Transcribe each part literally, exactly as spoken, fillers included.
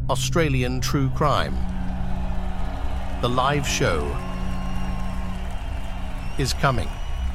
Australian True Crime. The live show is coming.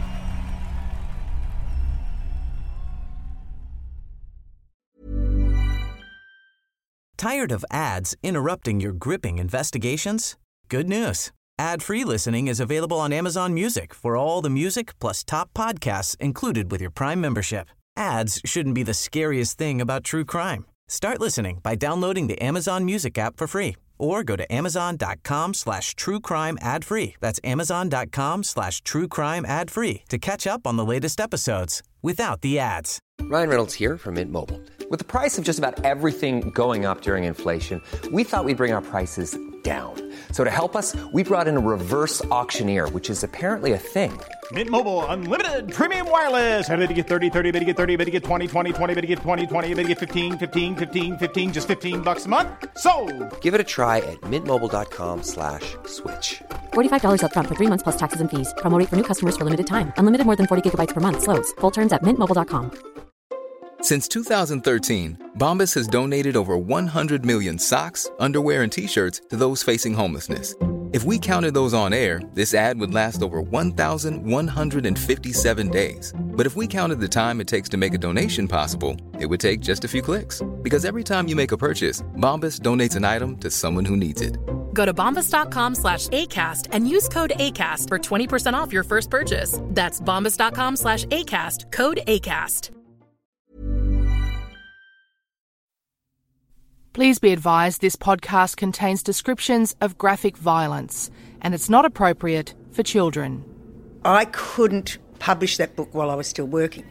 Tired of ads interrupting your gripping investigations? Good news. Ad-free listening is available on Amazon Music for all the music plus top podcasts included with your Prime membership. Ads shouldn't be the scariest thing about true crime. Start listening by downloading the Amazon Music app for free or go to amazon.com slash true crime ad free. That's amazon.com slash true crime ad free to catch up on the latest episodes without the ads. Ryan Reynolds here from Mint Mobile. With the price of just about everything going up during inflation, we thought we'd bring our prices down. So to help us, we brought in a reverse auctioneer, which is apparently a thing. Mint Mobile Unlimited Premium Wireless. How to get thirty, thirty, how to get thirty, how to get twenty, twenty, twenty, how to get twenty, twenty, how to get fifteen, fifteen, fifteen, fifteen, just fifteen bucks a month? Sold! Give it a try at mintmobile.com slash switch. forty-five dollars up front for three months plus taxes and fees. Promo rate for new customers for limited time. Unlimited more than forty gigabytes per month. Slows full terms at mint mobile dot com. Since two thousand thirteen, Bombas has donated over one hundred million socks, underwear, and T-shirts to those facing homelessness. If we counted those on air, this ad would last over one thousand one hundred fifty-seven days. But if we counted the time it takes to make a donation possible, it would take just a few clicks. Because every time you make a purchase, Bombas donates an item to someone who needs it. Go to bombas.com slash ACAST and use code ACAST for twenty percent off your first purchase. That's bombas.com slash ACAST, code ACAST. Please be advised this podcast contains descriptions of graphic violence and it's not appropriate for children. I couldn't publish that book while I was still working,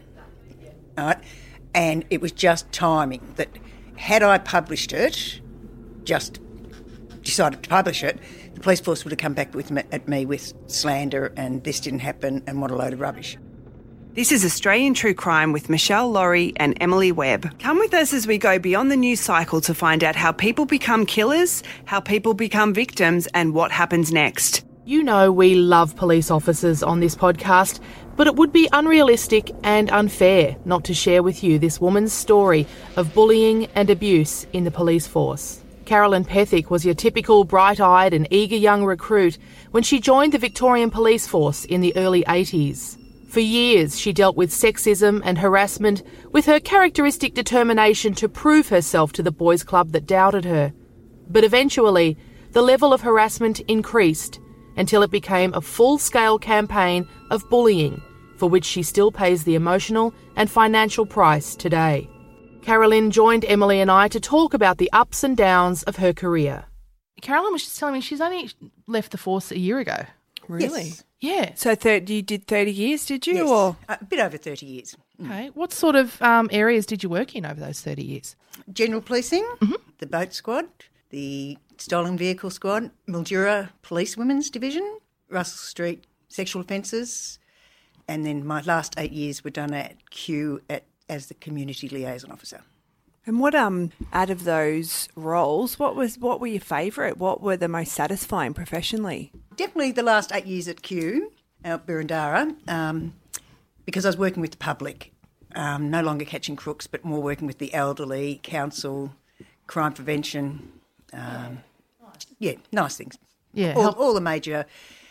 right? And it was just timing that had I published it, just decided to publish it, the police force would have come back with me, at me with slander and this didn't happen and what a load of rubbish. This is Australian True Crime with Michelle Laurie and Emily Webb. Come with us as we go beyond the news cycle to find out how people become killers, how people become victims, and what happens next. You know we love police officers on this podcast, but it would be unrealistic and unfair not to share with you this woman's story of bullying and abuse in the police force. Carolyn Pethick was your typical bright-eyed and eager young recruit when she joined the Victorian Police Force in the early eighties. For years, she dealt with sexism and harassment with her characteristic determination to prove herself to the boys' club that doubted her. But eventually, the level of harassment increased until it became a full-scale campaign of bullying, for which she still pays the emotional and financial price today. Carolyn joined Emily and I to talk about the ups and downs of her career. Carolyn was just telling me she's only left the force a year ago. Really? Yes. Yeah. So thir- you did thirty years, did you? Yes, Or a bit over thirty years. Okay. What sort of um, areas did you work in over those thirty years? General policing, mm-hmm. the boat squad, the stolen vehicle squad, Mildura Police Women's Division, Russell Street sexual offences, and then my last eight years were done at Kew at, as the community liaison officer. And what um out of those roles, what was what were your favourite? What were the most satisfying professionally? Definitely the last eight years at Kew, out Birrendara, um, because I was working with the public, um, no longer catching crooks, but more working with the elderly, council, crime prevention. Um, yeah, nice things. Yeah, all, help- all the major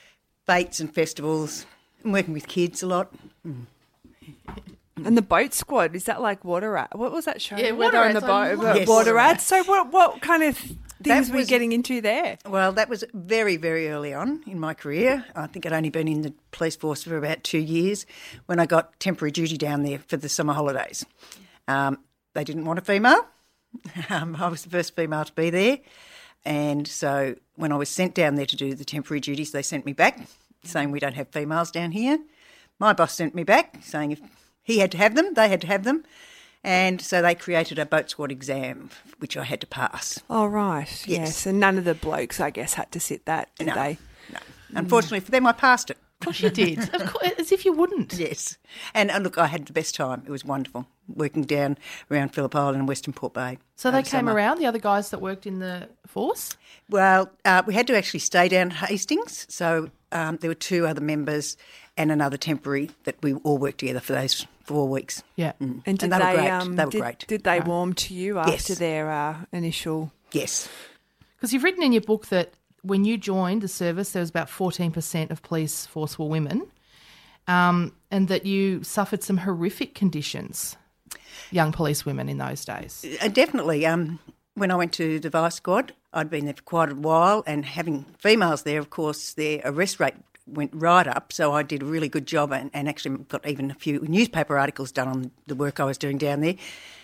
fetes and festivals. I'm working with kids a lot. Mm. And the boat squad, is that like Water Rat? What was that show? Yeah, Where Water they're on the Rats, boat. I Yes. Water Rats. So what what kind of things That were you was- getting into there? Well, that was very, very early on in my career. I think I'd only been in the police force for about two years when I got temporary duty down there for the summer holidays. Um, they didn't want a female. Um, I was the first female to be there. And so when I was sent down there to do the temporary duties, they sent me back saying we don't have females down here. My boss sent me back saying if he had to have them, they had to have them. And so they created a boat squad exam, which I had to pass. Oh, right. Yes. yes. And none of the blokes, I guess, had to sit that, did no, they? No. Unfortunately for them, I passed it. Of course you did. Of course, as if you wouldn't. Yes. And uh, look, I had the best time. It was wonderful working down around Phillip Island and Western Port Bay. So they over came summer. around, the other guys that worked in the force? Well, uh, we had to actually stay down at Hastings. So um, there were two other members and another temporary that we all worked together for those four weeks. Yeah. Mm. And, did and they, they were great. Um, they were did, great. Did they Right. warm to you after Yes. their uh, initial Yes. Because you've written in your book that when you joined the service, there was about fourteen percent of police force were women, um, and that you suffered some horrific conditions, young police women in those days. Uh, definitely. Um, when I went to the Vice Squad, I'd been there for quite a while, and having females there, of course, their arrest rate went right up, so I did a really good job and, and actually got even a few newspaper articles done on the work I was doing down there.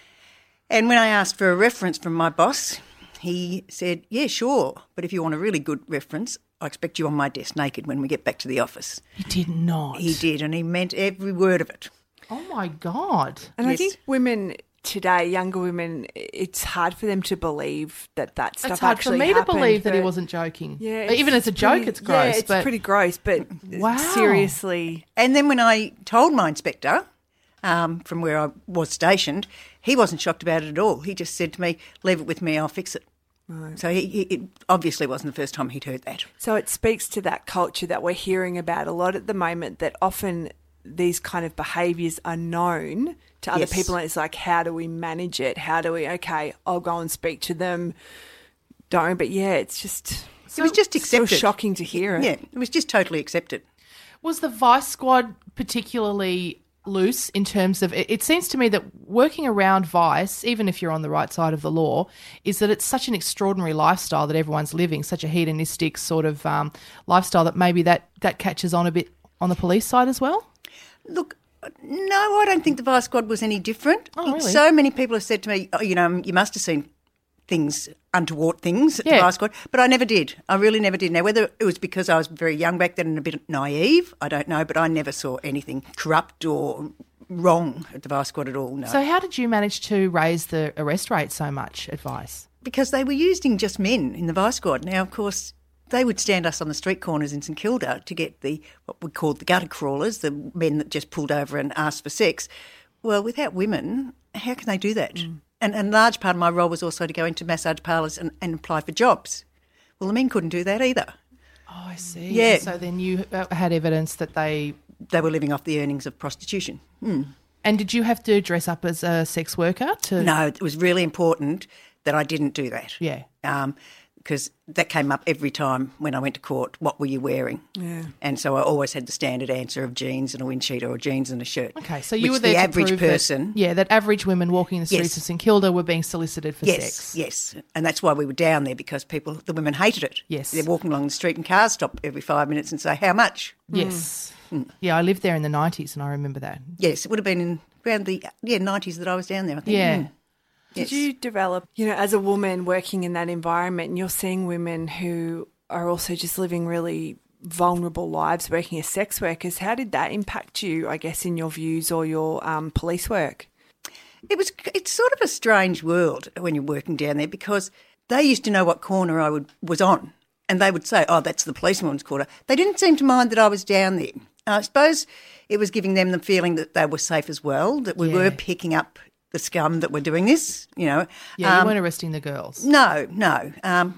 And when I asked for a reference from my boss, he said, yeah, sure, but if you want a really good reference, I expect you on my desk naked when we get back to the office. He did not. He did, and he meant every word of it. Oh, my God. And Yes. I think women today, younger women, it's hard for them to believe that that stuff It's hard for actually me happened, to believe that he but- wasn't joking. Yeah, Even as it's a joke, pretty- it's gross. Yeah, it's but pretty gross, but Wow. seriously. And then when I told my inspector um, from where I was stationed, he wasn't shocked about it at all. He just said to me, leave it with me, I'll fix it. Right. So he, he, it obviously wasn't the first time he'd heard that. So it speaks to that culture that we're hearing about a lot at the moment, that often these kind of behaviours are known to other Yes. people, and it's like, how do we manage it? How do we, okay, I'll go and speak to them. Don't, but yeah, it's just, It was just so accepted. shocking to hear it. Yeah, it was just totally accepted. was the Vice Squad particularly loose in terms of, it, it seems to me that working around Vice, even if you're on the right side of the law, is that it's such an extraordinary lifestyle that everyone's living, such a hedonistic sort of um, lifestyle that maybe that, that catches on a bit on the police side as well? Look, no, I don't think the Vice Squad was any different. Oh, Look, really? So many people have said to me, oh, you know, you must have seen things, untoward things at Yeah. the Vice Squad, but I never did. I really never did. Now, whether it was because I was very young back then and a bit naive, I don't know, but I never saw anything corrupt or wrong at the Vice Squad at all, no. So how did you manage to raise the arrest rate so much at Vice? Because they were using just men in the Vice Squad. Now, of course, they would stand us on the street corners in St Kilda to get the what we called the gutter crawlers, the men that just pulled over and asked for sex. Well, without women, how can they do that? Mm. And, and a large part of my role was also to go into massage parlours and, and apply for jobs. Well, the men couldn't do that either. Oh, I see. Yeah. So then you uh, had evidence that they... They were living off the earnings of prostitution. Mm. And did you have to dress up as a sex worker? to? No, it was really important that I didn't do that. Yeah. Um, because that came up every time when I went to court. What were you wearing? Yeah. And so I always had the standard answer of jeans and a wind sheeter or jeans and a shirt. Okay, so you which were there the to average prove person. That, yeah, that average women walking the streets Yes. of St Kilda were being solicited for yes, sex. yes, and that's why we were down there, because people, the women hated it. Yes. They're walking along the street and cars stop every five minutes and say, how much? Yes. Mm. Yeah, I lived there in the nineties and I remember that. Yes, it would have been in around the yeah nineties that I was down there, I think. Yeah. Mm. Did Yes. you develop, you know, as a woman working in that environment, and you're seeing women who are also just living really vulnerable lives working as sex workers, how did that impact you, I guess, in your views or your um, police work? It was. It's sort of a strange world when you're working down there, because they used to know what corner I would was on, and they would say, "Oh, that's the policewoman's corner." They didn't seem to mind that I was down there. I suppose it was giving them the feeling that they were safe as well, that we Yeah. were picking up the scum that were doing this. You know. Yeah, you Um, weren't arresting the girls. No, no. Um,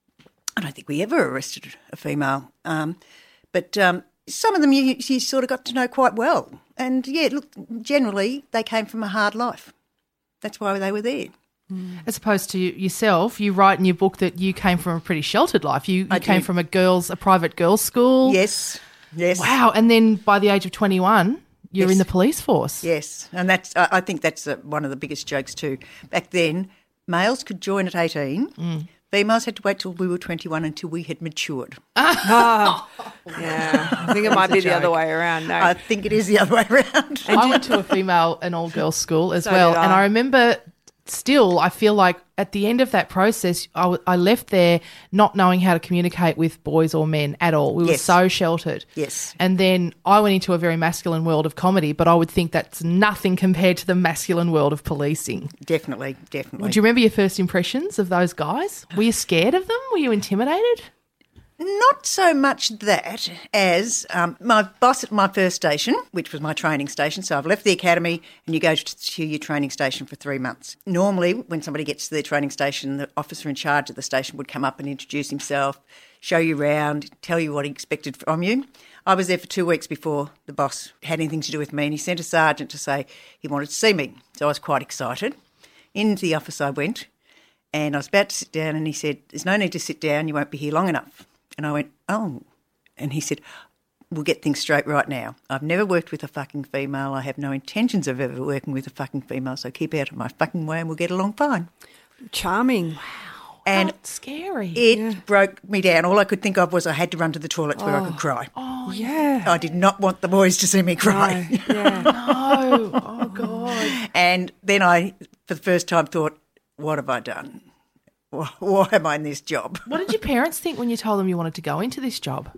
I don't think we ever arrested a female. Um, but um, some of them you, you sort of got to know quite well. And, yeah, look, generally they came from a hard life. That's why they were there. As opposed to yourself, you write in your book that you came from a pretty sheltered life. You, you I came did. from a girls, a private girls' school. Yes, yes. Wow. And then by the age of twenty-one, you're Yes. in the police force. Yes, and that's. I I think that's uh, one of the biggest jokes too. Back then, males could join at eighteen. Mm. Females had to wait till we were twenty-one until we had matured. Oh, yeah. I think it might be the other joke. way around. No. I think it is the other way around. I went to a female and all-girls school as So well, did I. and I remember still, I feel like at the end of that process, I, w- I left there not knowing how to communicate with boys or men at all. We were Yes. so sheltered. Yes. And then I went into a very masculine world of comedy, but I would think that's nothing compared to the masculine world of policing. Definitely, definitely. Do you remember your first impressions of those guys? Were you scared of them? Were you intimidated? Not so much that as um, my boss at my first station, which was my training station. So I've left the academy and you go to, to your training station for three months. Normally, when somebody gets to their training station, the officer in charge of the station would come up and introduce himself, show you around, tell you what he expected from you. I was there for two weeks before the boss had anything to do with me, and he sent a sergeant to say he wanted to see me. So I was quite excited. Into the office I went, And I was about to sit down and he said, there's no need to sit down, you won't be here long enough. And I went, oh. And he said, we'll get things straight right now. I've never worked with a fucking female. I have no intentions of ever working with a fucking female, so keep out of my fucking way and we'll get along fine. Charming. Wow. And that's scary. It Yeah. broke me down. All I could think of was I had to run to the toilet where I could cry. Oh, Yeah. I did not want the boys to see me cry. No, yeah. no. Oh, God. And then I, for the first time, thought, what have I done? Why, why am I in this job? What did your parents think when you told them you wanted to go into this job?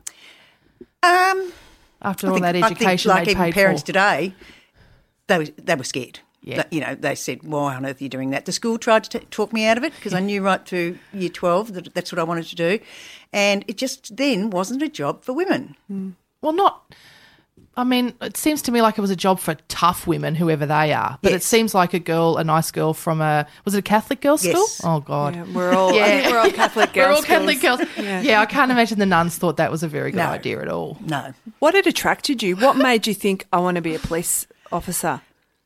Um, After I all think, that I think, education like they even paid parents for. today, they were, they were scared. Yeah. They- you know, they said, why on earth are you doing that? The school tried to t- talk me out of it because I knew right through year twelve that that's what I wanted to do. And it just then wasn't a job for women. Well, not. I mean, it seems to me like it was a job for tough women, whoever they are. But it Yes. seems like a girl, a nice girl from a, was it a Catholic girls' Yes. school? Oh, God. Yeah, we're all, I think we're all Catholic girls. We're all Catholic schools. girls. Yeah. I can't imagine the nuns thought that was a very good No. idea at all. No. What had attracted you? What made you think, I want to be a police officer?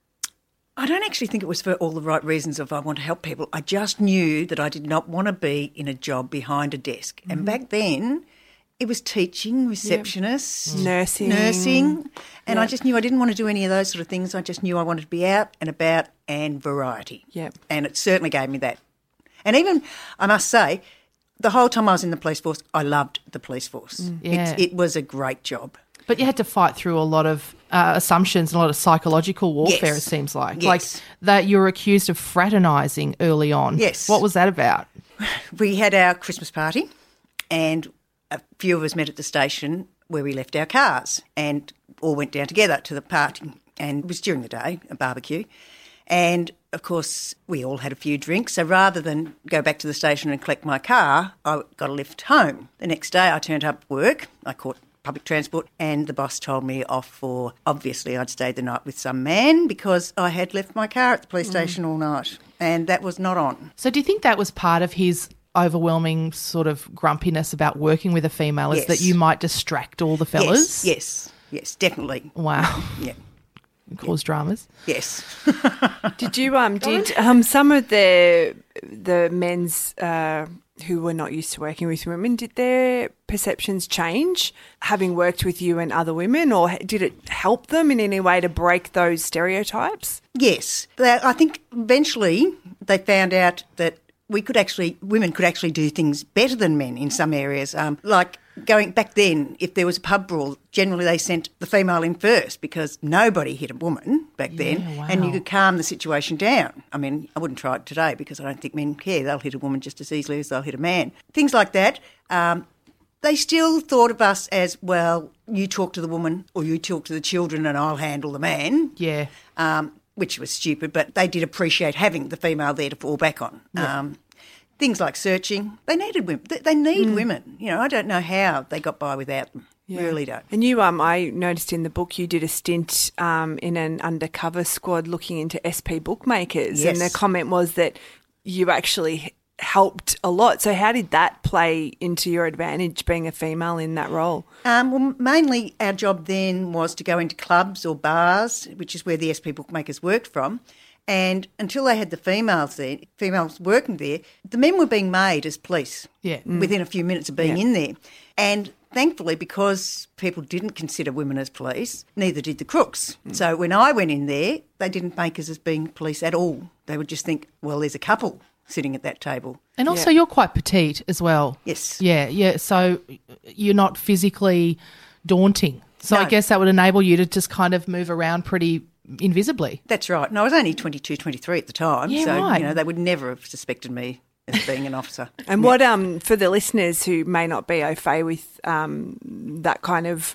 I don't actually think it was for all the right reasons of I want to help people. I just knew that I did not want to be in a job behind a desk. And back then, it was teaching, receptionists, Nursing. nursing. And I Yep. just knew I didn't want to do any of those sort of things. I just knew I wanted to be out and about and variety. Yep. And it certainly gave me that. And even, I must say, the whole time I was in the police force, I loved the police force. Yeah. It's, it was a great job. But you had to fight through a lot of uh, assumptions and a lot of psychological warfare, Yes. it seems like. Yes. Like that you were accused of fraternising early on. Yes. What was that about? We had our Christmas party and a few of us met at the station where we left our cars and all went down together to the party. And it was during the day, a barbecue. And, of course, we all had a few drinks. So rather than go back to the station and collect my car, I got a lift home. The next day I turned up at work. I caught public transport and the boss told me off for, obviously, I'd stayed the night with some man because I had left my car at the police station all night. And that was not on. So do you think that was part of his overwhelming sort of grumpiness about working with a female is Yes. that you might distract all the fellas? Yes, yes, yes, definitely. Wow. Yeah, Cause dramas. yes. Did you um did um some of the the men's uh, who were not used to working with women, did their perceptions change having worked with you and other women, or did it help them in any way to break those stereotypes? Yes. They- I think eventually they found out that we could actually, women could actually do things better than men in some areas. Um, like going back then, if there was a pub brawl, generally they sent the female in first because nobody hit a woman back then, wow. and you could calm the situation down. I mean, I wouldn't try it today because I don't think men care. They'll hit a woman just as easily as they'll hit a man. Things like that. Um, they still thought of us as, well, you talk to the woman or you talk to the children and I'll handle the man. Yeah. Um, which was stupid, but they did appreciate having the female there to fall back on. Yeah. Um, things like searching, they needed women. They, they need women. You know, I don't know how they got by without them. Really don't. And you, um, I noticed in the book you did a stint um, in an undercover squad looking into S P bookmakers, and Yes. the comment was that you actually helped a lot. So how did that play into your advantage being a female in that role? Um, well, mainly our job then was to go into clubs or bars, which is where the S P bookmakers worked from. And until they had the females there, females working there, the men were being made as police Yeah. within a few minutes of being Yeah. in there. And thankfully, because people didn't consider women as police, neither did the crooks. So when I went in there, they didn't make us as being police at all. They would just think, well, there's a couple sitting at that table. And also you're quite petite as well. Yes. Yeah, yeah. So you're not physically daunting. So I No. guess that would enable you to just kind of move around pretty invisibly. That's right. And I was only twenty-two, twenty-three at the time. Yeah, so, right. you know, they would never have suspected me as being an officer. And what, um, for the listeners who may not be au fait with um, that kind of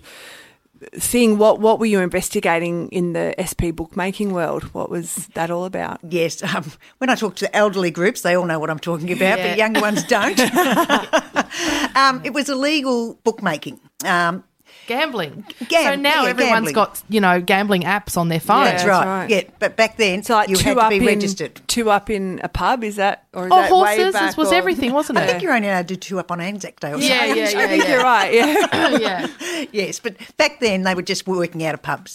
thing, what what were you investigating in the S P bookmaking world? What was that all about? Yes, um, when I talk to elderly groups, they all know what I'm talking about, Yeah. but younger ones don't. um, it was illegal bookmaking. Um, Gambling. Gam- so now yeah, everyone's gambling. got, you know, gambling apps on their phone. that's that's right. right. Yeah, but back then So like you two had to up be in registered. two up in a pub, is that or is Oh, that way horses back this was or- everything, wasn't it? I think you're only allowed to do two up on Anzac Day or Yeah, something. yeah, yeah. I think you're right. Yeah. yeah. Yes, but back then they were just working out of pubs.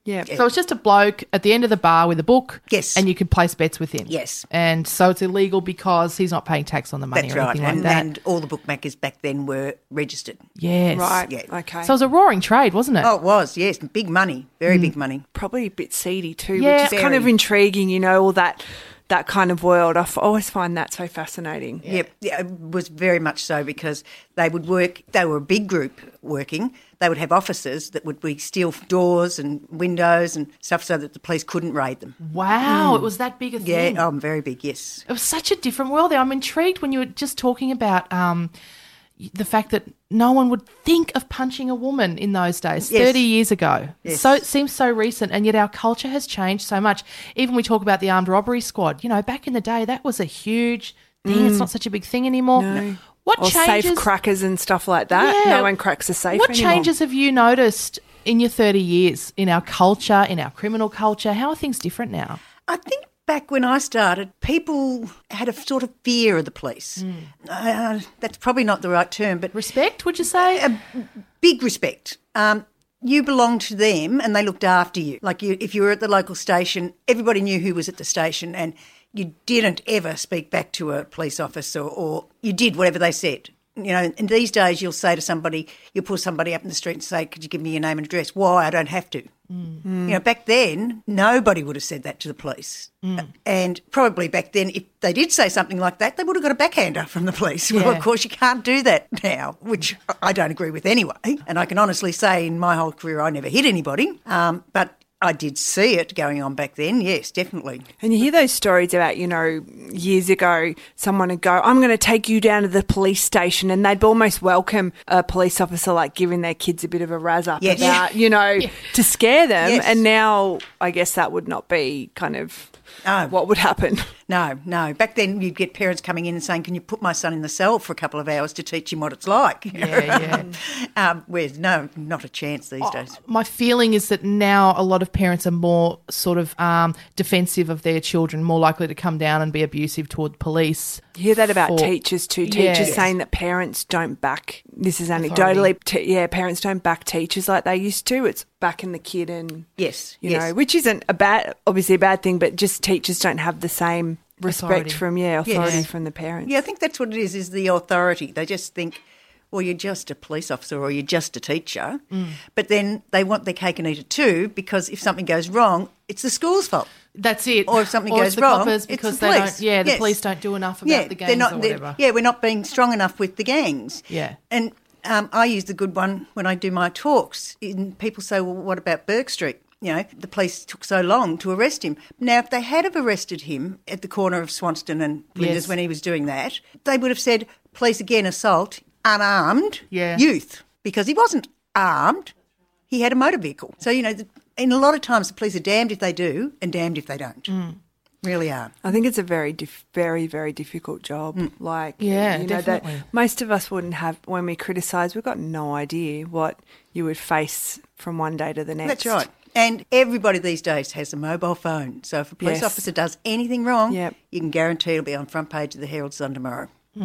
Yeah. So it's just a bloke at the end of the bar with a book. Yes. And you can place bets with him. Yes. And so it's illegal because he's not paying tax on the money That's or right. anything And, like that. and all the bookmakers back then were registered. Yes. Right. Yeah. Okay. So it was a roaring trade, wasn't it? Oh, it was, yes. Big money. Very big money. Probably a bit seedy too, Yeah. which is kind of Very. intriguing, you know, all that that kind of world. I f- always find that so fascinating. Yeah. yeah, it was very much so because they would work, they were a big group working. They would have officers that would be steal doors and windows and stuff so that the police couldn't raid them. Wow, it was that big a Yeah, thing. oh, very big, yes. It was such a different world there. I'm intrigued when you were just talking about um, the fact that no one would think of punching a woman in those days, Yes. thirty years ago. Yes. So it seems so recent, and yet our culture has changed so much. Even we talk about the armed robbery squad. You know, back in the day, that was a huge thing. It's not such a big thing anymore. No. What Or changes? safe crackers and stuff like that. Yeah. No one cracks a safe What anymore. changes have you noticed in your thirty years in our culture, in our criminal culture? How are things different now? I think back when I started, people had a sort of fear of the police. Uh, that's probably not the right term, but Respect, would you say? a big respect. Um, you belonged to them and they looked after you. Like you, if you were at the local station, everybody knew who was at the station and you didn't ever speak back to a police officer or you did whatever they said. You know, and these days you'll say to somebody, you'll pull somebody up in the street and say, could you give me your name and address? Why? I don't have to. Mm. You know, back then, nobody would have said that to the police. Mm. And probably back then, if they did say something like that, they would have got a backhander from the police. Well, Yeah. of course, you can't do that now, which I don't agree with anyway. And I can honestly say in my whole career, I never hit anybody. Um, but I did see it going on back then, yes, definitely. And you hear those stories about, you know, years ago, someone would go, I'm going to take you down to the police station, and they'd almost welcome a police officer like giving their kids a bit of a razz up Yes. about, you know, to scare them. Yes. And now I guess that would not be kind of No. what would happen. No, no. Back then, you'd get parents coming in and saying, can you put my son in the cell for a couple of hours to teach him what it's like? Yeah, yeah. um, whereas, no, not a chance these days. My feeling is that now a lot of parents are more sort of um, defensive of their children, more likely to come down and be abusive toward police. You hear that about for- teachers too. Yeah. Teachers Yes. saying that parents don't back, this is Authority. anecdotally, t- yeah, parents don't back teachers like they used to. It's backing the kid and, Yes, you yes. know, which isn't a bad, obviously a bad thing, but just teachers don't have the same respect Authority. from, yeah, authority Yes. from the parents. Yeah, I think that's what it is, is the authority. They just think, well, you're just a police officer or you're just a teacher. Mm. But then they want their cake and eat it too, because if something goes wrong, it's the school's fault. That's it. Or if something or goes it's the wrong, coppers it's because the they police. don't. Yeah, the Yes. police don't do enough about yeah, the gangs they're not, or they're- whatever. Yeah, we're not being strong enough with the gangs. Yeah. And um, I use the good one when I do my talks. And people say, well, what about Burke Street? You know, the police took so long to arrest him. Now, if they had have arrested him at the corner of Swanston and Flinders Yes. when he was doing that, they would have said, police again assault unarmed Yeah. youth, because he wasn't armed. He had a motor vehicle. So, you know, the, and a lot of times the police are damned if they do and damned if they don't. Mm. Really are. I think it's a very, dif- very, very difficult job. Like, Yeah, you know, that definitely. most of us wouldn't have, when we criticise, we've got no idea what you would face from one day to the next. That's right. And everybody these days has a mobile phone. So if a police Yes. officer does anything wrong, Yep. you can guarantee it'll be on front page of the Herald Sun tomorrow.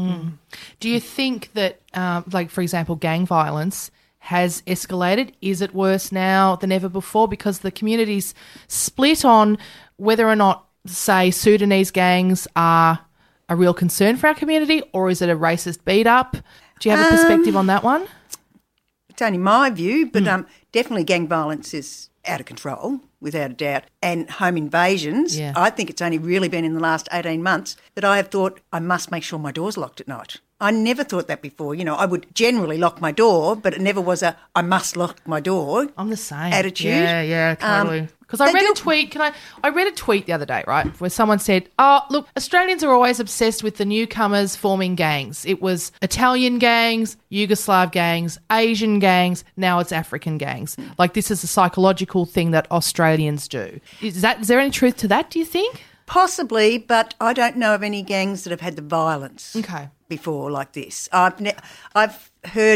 Do you think that, um, like, for example, gang violence has escalated? Is it worse now than ever before? Because the community's split on whether or not, say, Sudanese gangs are a real concern for our community, or is it a racist beat up? Do you have a perspective on that one? It's only my view, Hmm. but um, definitely gang violence is out of control, without a doubt. And home invasions, Yeah. I think it's only really been in the last eighteen months that I have thought I must make sure my door's locked at night. I never thought that before. You know, I would generally lock my door, but it never was a I must lock my door. I'm the same attitude. Yeah, yeah, Um, totally. Because I they read do- a tweet. Can I? I read a tweet the other day, right, where someone said, "Oh, look, Australians are always obsessed with the newcomers forming gangs. It was Italian gangs, Yugoslav gangs, Asian gangs. Now it's African gangs. Like this is a psychological thing that Australians do. Is that? Is there any truth to that? Do you think? Possibly, but I don't know of any gangs that have had the violence Okay. before like this. I've ne- I've heard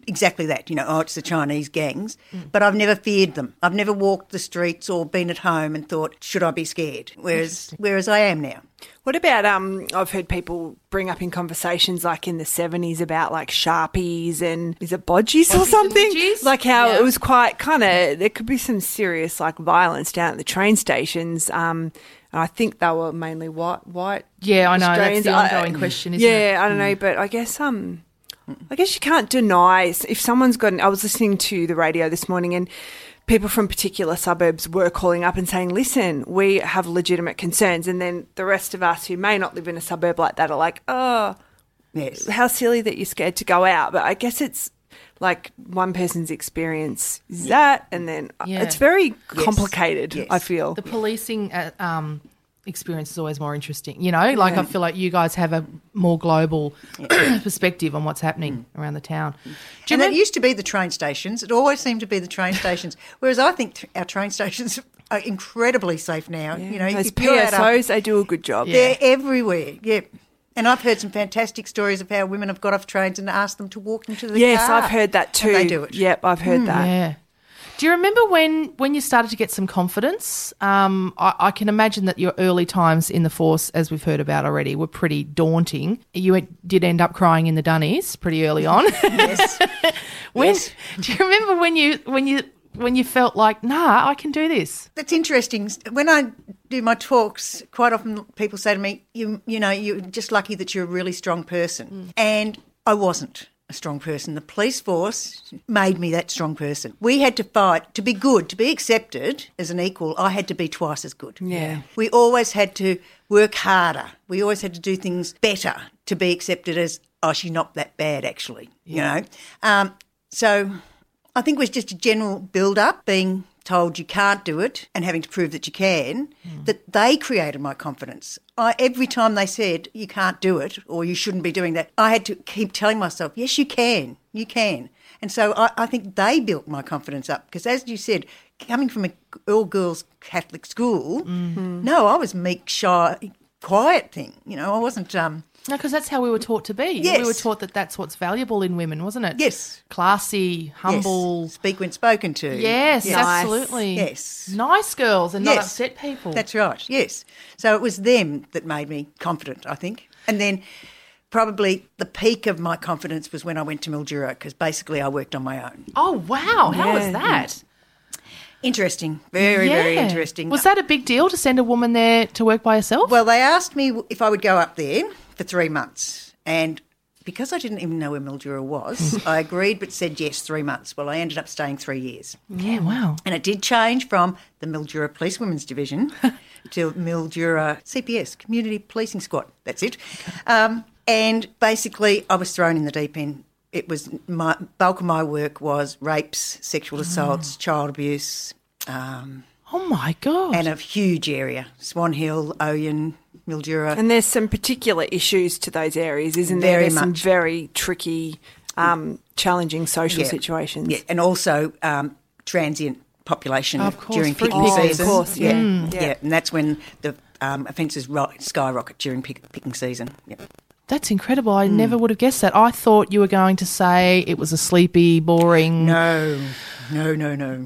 exactly that, you know, oh, it's the Chinese gangs, mm. but I've never feared them. I've never walked the streets or been at home and thought, should I be scared? Whereas whereas I am now. What about, um? I've heard people bring up in conversations like in the seventies about like Sharpies and is it bodgies or something? Like how yeah. it was quite kind of, there could be some serious like violence down at the train stations. Um, and I think they were mainly white, white Yeah, I know, Australians. that's the ongoing I, question, isn't yeah, it? Yeah, I don't know, but I guess um, I guess you can't deny if someone's got, an, I was listening to the radio this morning and people from particular suburbs were calling up and saying, listen, we have legitimate concerns. And then the rest of us who may not live in a suburb like that are like, oh, yes, how silly that you're scared to go out. But I guess it's like one person's experience is yeah. that, and then yeah. it's very complicated, yes. Yes. I feel. The policing uh, um, experience is always more interesting. You know, like yeah. I feel like you guys have a more global yeah. perspective on what's happening mm. around the town. And it used to be the train stations. It always seemed to be the train stations, whereas I think th- our train stations are incredibly safe now. Yeah. You know, those P S Os, they do a good job. Yeah. They're everywhere, yeah. And I've heard some fantastic stories of how women have got off trains and asked them to walk them to the yes, car. Yes, I've heard that too. And they do it. Yep, I've heard mm. that. Yeah. Do you remember when, when you started to get some confidence? Um, I, I can imagine that your early times in the force, as we've heard about already, were pretty daunting. You did end up crying in the dunnies pretty early on. Yes. when, yes. Do you remember when you when you when you felt like, nah, I can do this? That's interesting. When I do my talks, quite often people say to me, "You you know, you're just lucky that you're a really strong person," mm. and I wasn't a strong person. The police force made me that strong person. We had to fight to be good, to be accepted as an equal. I had to be twice as good. Yeah. We always had to work harder. We always had to do things better to be accepted as, oh, she's not that bad actually, yeah. you know. Um, so I think it was just a general build-up, being told you can't do it and having to prove that you can, mm. that they created my confidence. I, every time they said you can't do it or you shouldn't be doing that, I had to keep telling myself, yes, you can, you can. And so I, I think they built my confidence up because, as you said, coming from an all-girls Catholic school, mm-hmm. no, I was meek, shy, quiet thing. You know, I wasn't... Um, No, because that's how we were taught to be. Yes. We were taught that that's what's valuable in women, wasn't it? Yes. Classy, humble. Yes. Speak when spoken to. Yes, yes. absolutely. Yes. Nice girls and not yes. upset people. That's right, yes. So it was them that made me confident, I think. And then probably the peak of my confidence was when I went to Mildura because basically I worked on my own. Oh, wow. How yeah. was that? Interesting, very, yeah. very interesting. Was that a big deal to send a woman there to work by herself? Well, they asked me if I would go up there for three months. And because I didn't even know where Mildura was, I agreed but said yes, three months. Well, I ended up staying three years. Yeah, wow. And it did change from the Mildura Police Women's Division to Mildura C P S, Community Policing Squad. That's it. Um, and basically I was thrown in the deep end. It was my bulk of my work was rapes, sexual assaults, oh. child abuse. Um, oh, my God. And a huge area, Swan Hill, Oyen, Mildura. And there's some particular issues to those areas, isn't very there? There's much. some very tricky, um, challenging social yeah. situations. Yeah, and also um, transient population of course, during picking oh, season. Of course, yeah. Mm. Yeah. yeah. And that's when the um, offences ro- skyrocket during pick- picking season. Yeah. That's incredible. I mm. never would have guessed that. I thought you were going to say it was a sleepy, boring... No, no, no, no.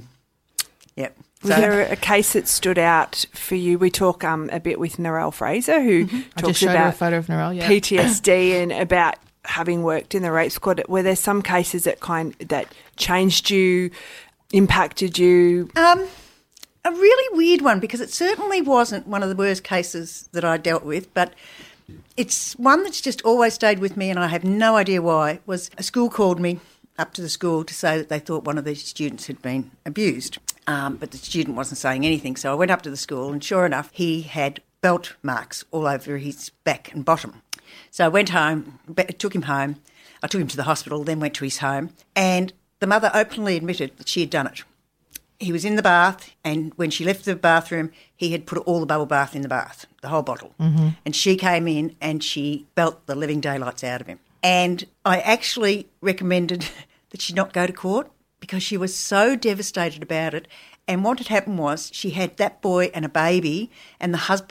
Yep. Was so, there a case that stood out for you? We talk um, a bit with Narelle Fraser, who mm-hmm. talks I just showed about her a photo of Narelle, yeah. P T S D and about having worked in the rape squad. Were there some cases that kind that changed you, impacted you? Um, a really weird one, because it certainly wasn't one of the worst cases that I dealt with, but it's one that's just always stayed with me, and I have no idea why. Was a school called me up to the school to say that they thought one of their students had been abused. Um, but the student wasn't saying anything. So I went up to the school and sure enough, he had belt marks all over his back and bottom. So I went home, took him home. I took him to the hospital, then went to his home. And the mother openly admitted that she had done it. He was in the bath, and when she left the bathroom, he had put all the bubble bath in the bath, the whole bottle. Mm-hmm. And she came in and she belt the living daylights out of him. And I actually recommended that she not go to court, because she was so devastated about it. And what had happened was she had that boy and a baby, and the husband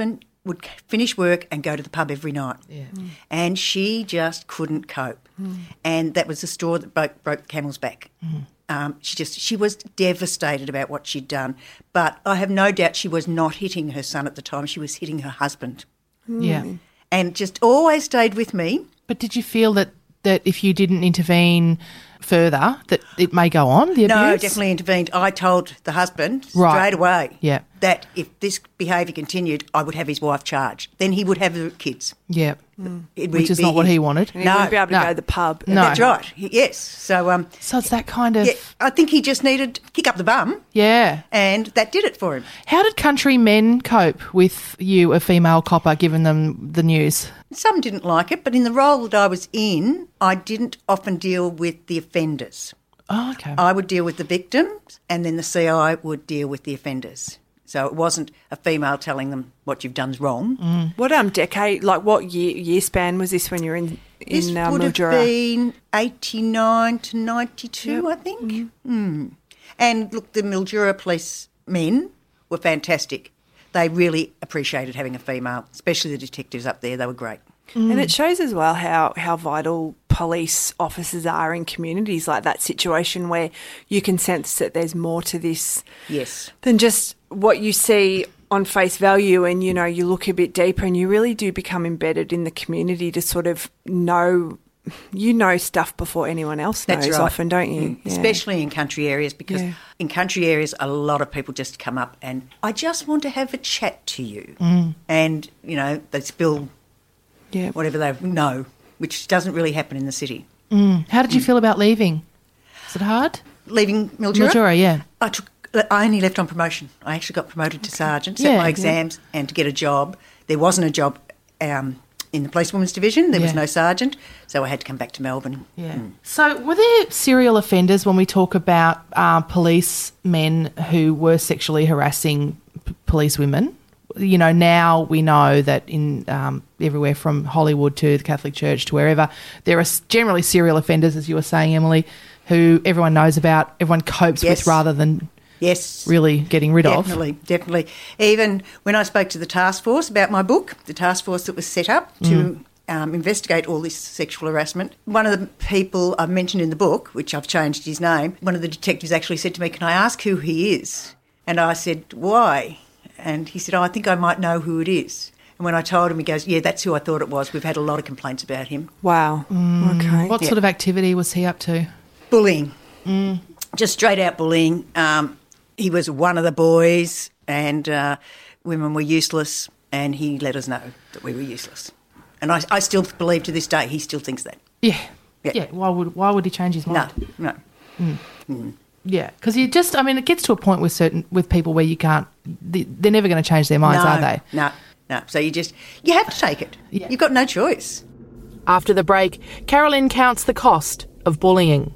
would finish work and go to the pub every night. Yeah. Mm. And she just couldn't cope. Mm. And that was the straw that broke, broke the camel's back. Mm. Um, she just she was devastated about what she'd done. But I have no doubt she was not hitting her son at the time. She was hitting her husband. Mm. Yeah. And just always stayed with me. But did you feel that, that if you didn't intervene further that it may go on, the abuse? No, definitely intervened. I told the husband right. straight away yeah. that if this behaviour continued, I would have his wife charged. Then he would have the kids. Yeah, mm. which is not what he wanted. And he no, wouldn't be able to no. go to the pub. No. That's right, yes. So um, so it's that kind of... Yeah, I think he just needed to kick up the bum. Yeah. And that did it for him. How did country men cope with you, a female copper, giving them the news? Some didn't like it, but in the role that I was in, I didn't often deal with the offenders. Oh, okay. I would deal with the victims and then the C I would deal with the offenders. So it wasn't a female telling them what you've done's wrong. Mm. What um decade, like what year year span was this when you were in, in This uh, would Mildura? have been eighty-nine to ninety-two, yep. I think. Mm. Mm. And look, the Mildura police men were fantastic. They really appreciated having a female, especially the detectives up there. They were great. Mm. And it shows as well how, how vital police officers are in communities like that situation where you can sense that there's more to this yes. than just what you see on face value, and, you know, you look a bit deeper and you really do become embedded in the community to sort of know, you know stuff before anyone else knows. That's right. Often, don't you? Mm. Yeah. Especially in country areas, because yeah. in country areas a lot of people just come up and, I just want to have a chat to you. Mm. And, you know, they spill yeah. whatever they know, which doesn't really happen in the city. Mm. How did you mm. feel about leaving? Was it hard? Leaving Mildura? Mildura, yeah. I took. I only left on promotion. I actually got promoted to sergeant, set yeah, my exams, yeah. and to get a job. There wasn't a job um, in the policewomen's division. There yeah. was no sergeant, so I had to come back to Melbourne. Yeah. Mm. So were there serial offenders when we talk about uh, policemen who were sexually harassing p- police women? You know, now we know that in um, everywhere from Hollywood to the Catholic Church to wherever, there are generally serial offenders, as you were saying, Emily, who everyone knows about, everyone copes yes. with rather than yes. really getting rid definitely, of. Definitely, definitely. Even when I spoke to the task force about my book, the task force that was set up to mm. um, investigate all this sexual harassment, one of the people I've mentioned in the book, which I've changed his name, one of the detectives actually said to me, can I ask who he is? And I said, why? And he said, oh, I think I might know who it is. And when I told him, he goes, yeah, that's who I thought it was. We've had a lot of complaints about him. Wow. Mm. Okay. What yeah. sort of activity was he up to? Bullying. Mm. Just straight out bullying. Um, he was one of the boys and uh, women were useless, and he let us know that we were useless. And I, I still believe to this day he still thinks that. Yeah. Yeah. yeah. Why would why would he change his mind? No, no. Mm. Mm. Yeah, because you just, I mean, it gets to a point with certain, with people where you can't, they're never going to change their minds, no, are they? No, no. So you just, you have to take it. Yeah. You've got no choice. After the break, Carolyn counts the cost of bullying.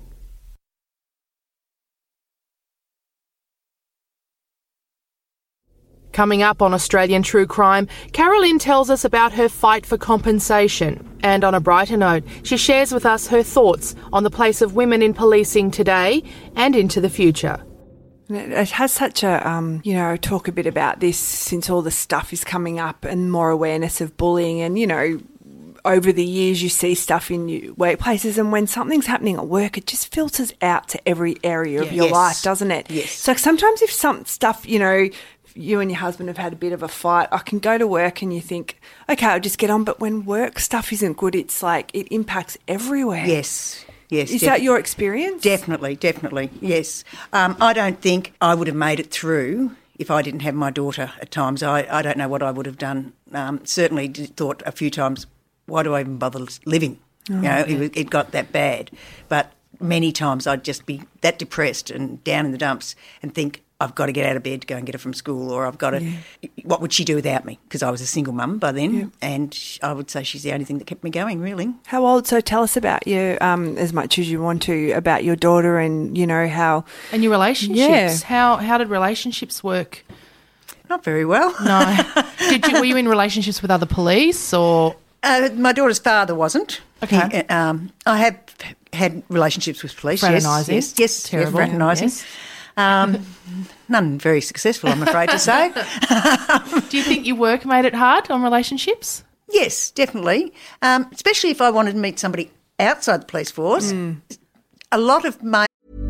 Coming up on Australian True Crime, Carolyn tells us about her fight for compensation. And on a brighter note, she shares with us her thoughts on the place of women in policing today and into the future. It has such a, um, you know, talk a bit about this since all the stuff is coming up and more awareness of bullying. And, you know, over the years you see stuff in workplaces, and when something's happening at work, it just filters out to every area of your yes. life, doesn't it? Yes. So sometimes if some stuff, you know, you and your husband have had a bit of a fight, I can go to work and you think, okay, I'll just get on. But when work stuff isn't good, it's like it impacts everywhere. Yes, yes. Is def- that your experience? Definitely, definitely, yes. Um, I don't think I would have made it through if I didn't have my daughter at times. I, I don't know what I would have done. Um, certainly did, thought a few times, why do I even bother living? Oh, you know, yeah. it, it got that bad. But many times I'd just be that depressed and down in the dumps and think, I've got to get out of bed to go and get her from school, or I've got to, yeah. what would she do without me? Because I was a single mum by then, yeah. and I would say she's the only thing that kept me going, really. How old? So tell us about you, um, as much as you want to, about your daughter and, you know, how... And your relationships. Yeah. How how did relationships work? Not very well. No. Did you, were you in relationships with other police, or...? Uh, my daughter's father wasn't. Okay. He, um, I have had relationships with police, yes. Fraternising. Yes, yes, Terrible. yes, fraternising. Yes. Um, none very successful, I'm afraid to say. Do you think your work made it hard on relationships? Yes, definitely, um, especially if I wanted to meet somebody outside the police force. Mm. A lot of my...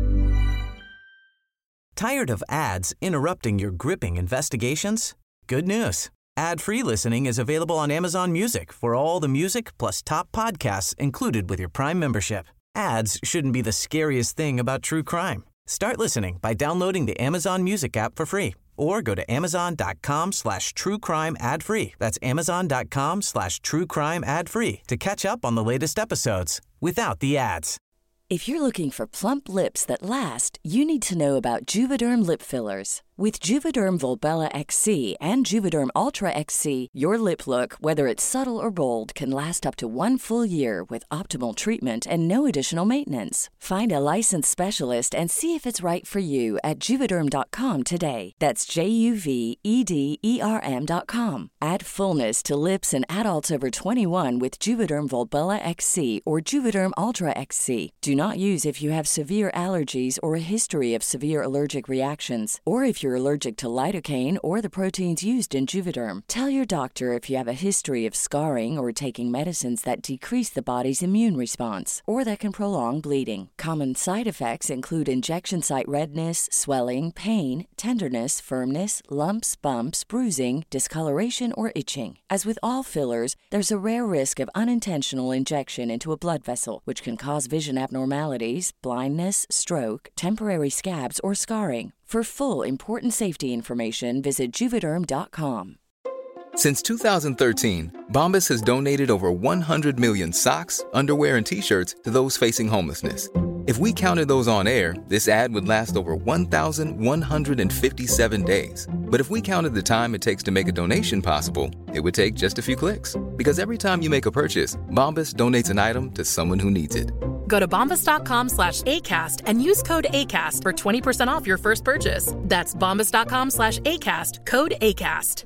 Tired of ads interrupting your gripping investigations? Good news. Ad-free listening is available on Amazon Music for all the music plus top podcasts included with your Prime membership. Ads shouldn't be the scariest thing about true crime. Start listening by downloading the Amazon Music app for free or go to amazon.com slash true crime ad free. That's amazon.com slash true crime ad free to catch up on the latest episodes without the ads. If you're looking for plump lips that last, you need to know about Juvederm lip fillers. With Juvederm Volbella X C and Juvederm Ultra X C, your lip look, whether it's subtle or bold, can last up to one full year with optimal treatment and no additional maintenance. Find a licensed specialist and see if it's right for you at Juvederm dot com today. That's J U V E D E R M dot com. Add fullness to lips in adults over twenty-one with Juvederm Volbella X C or Juvederm Ultra X C. Do not use if you have severe allergies or a history of severe allergic reactions, or if you're allergic to lidocaine or the proteins used in Juvederm. Tell your doctor if you have a history of scarring or taking medicines that decrease the body's immune response or that can prolong bleeding. Common side effects include injection site redness, swelling, pain, tenderness, firmness, lumps, bumps, bruising, discoloration, or itching. As with all fillers, there's a rare risk of unintentional injection into a blood vessel, which can cause vision abnormalities, blindness, stroke, temporary scabs, or scarring. For full, important safety information, visit Juvederm dot com. Since two thousand thirteen, Bombas has donated over one hundred million socks, underwear, and T-shirts to those facing homelessness. If we counted those on air, this ad would last over one thousand one hundred fifty-seven days. But if we counted the time it takes to make a donation possible, it would take just a few clicks. Because every time you make a purchase, Bombas donates an item to someone who needs it. Go to bombas.com slash ACAST and use code ACAST for twenty percent off your first purchase. That's bombas.com slash ACAST, code ACAST.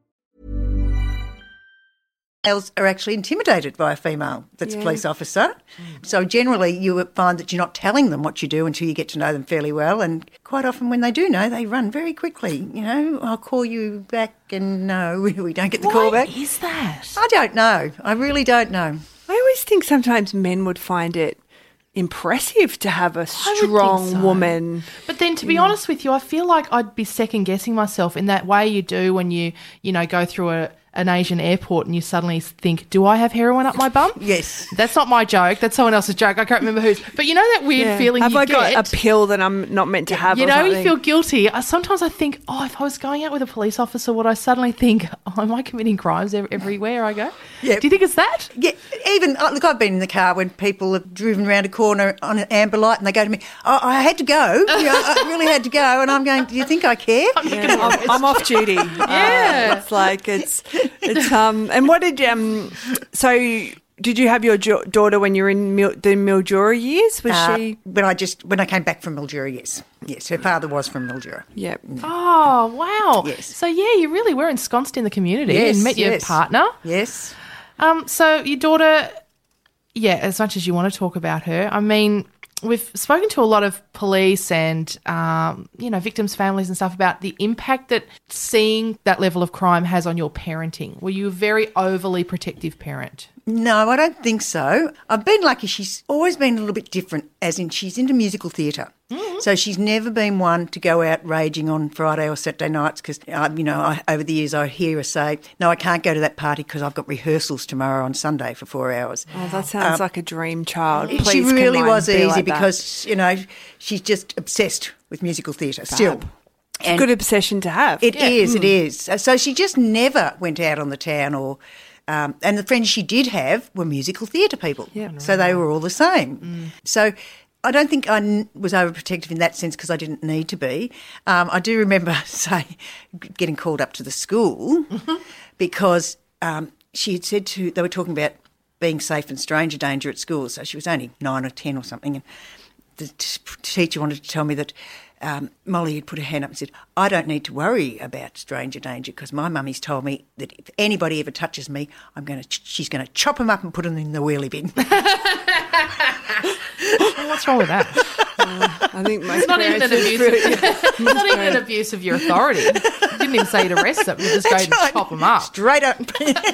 Males are actually intimidated by a female that's yeah. a police officer. Mm. So generally you would find that you're not telling them what you do until you get to know them fairly well, and quite often when they do know, they run very quickly. You know, I'll call you back and no, we don't get the Why call back. Why is that? I don't know. I really don't know. I always think sometimes men would find it impressive to have a strong so. woman. But then, to be mm. honest with you, I feel like I'd be second guessing myself in that way you do when you, you know, go through a an Asian airport and you suddenly think, do I have heroin up my bum? Yes. That's not my joke. That's someone else's joke. I can't remember whose. But you know that weird yeah. feeling have you I get? Have I got a pill that I'm not meant to have? You or know, something? you feel guilty. I, sometimes I think, oh, if I was going out with a police officer, would I suddenly think, oh, am I committing crimes everywhere I go? Yeah. Do you think it's that? Yeah. Even, look, I've been in the car when people have driven around a corner on an amber light and they go to me, oh, I had to go. You know, I really had to go. And I'm going, do you think I care? I'm, yeah. I'm, I'm off duty. Yeah. Uh, it's like, it's, it's, um, and what did, um, so did you have your jo- daughter when you were in Mil- the Mildura years? Was uh, she? When I just, when I came back from Mildura, yes. Yes, her father was from Mildura. Yep. Oh, wow. Yes. So, yeah, you really were ensconced in the community yes, and met your yes. partner. Yes. Um. So your daughter, yeah, as much as you want to talk about her, I mean, we've spoken to a lot of police and, um, you know, victims' families and stuff about the impact that seeing that level of crime has on your parenting. Were you a very overly protective parent? No, I don't think so. I've been lucky. She's always been a little bit different, as in she's into musical theatre. Mm-hmm. So she's never been one to go out raging on Friday or Saturday nights because, uh, you know, I, over the years I hear her say, no, I can't go to that party because I've got rehearsals tomorrow on Sunday for four hours. Oh, that sounds um, like a dream child. Please, she really was be easy like because, you know, she's just obsessed with musical theatre still. It's a good obsession to have. It yeah. is, mm. it is. So she just never went out on the town or... Um, and the friends she did have were musical theatre people. Yeah, right. So they were all the same. Mm. So I don't think I n- was overprotective in that sense because I didn't need to be. Um, I do remember, say, getting called up to the school mm-hmm. because um, she had said to, they were talking about being safe and stranger danger at school. So she was only nine or ten or something. And the t- teacher wanted to tell me that Um, Molly had put her hand up and said, I don't need to worry about stranger danger because my mummy's told me that if anybody ever touches me, I'm going to. Ch- she's going to chop them up and put them in the wheelie bin. What's wrong with that? I think most It's not even an parents abuse. would Of, really- it's not even an abuse of your authority. You didn't even say to arrest them. You just go That's and right. chop them up. Straight up.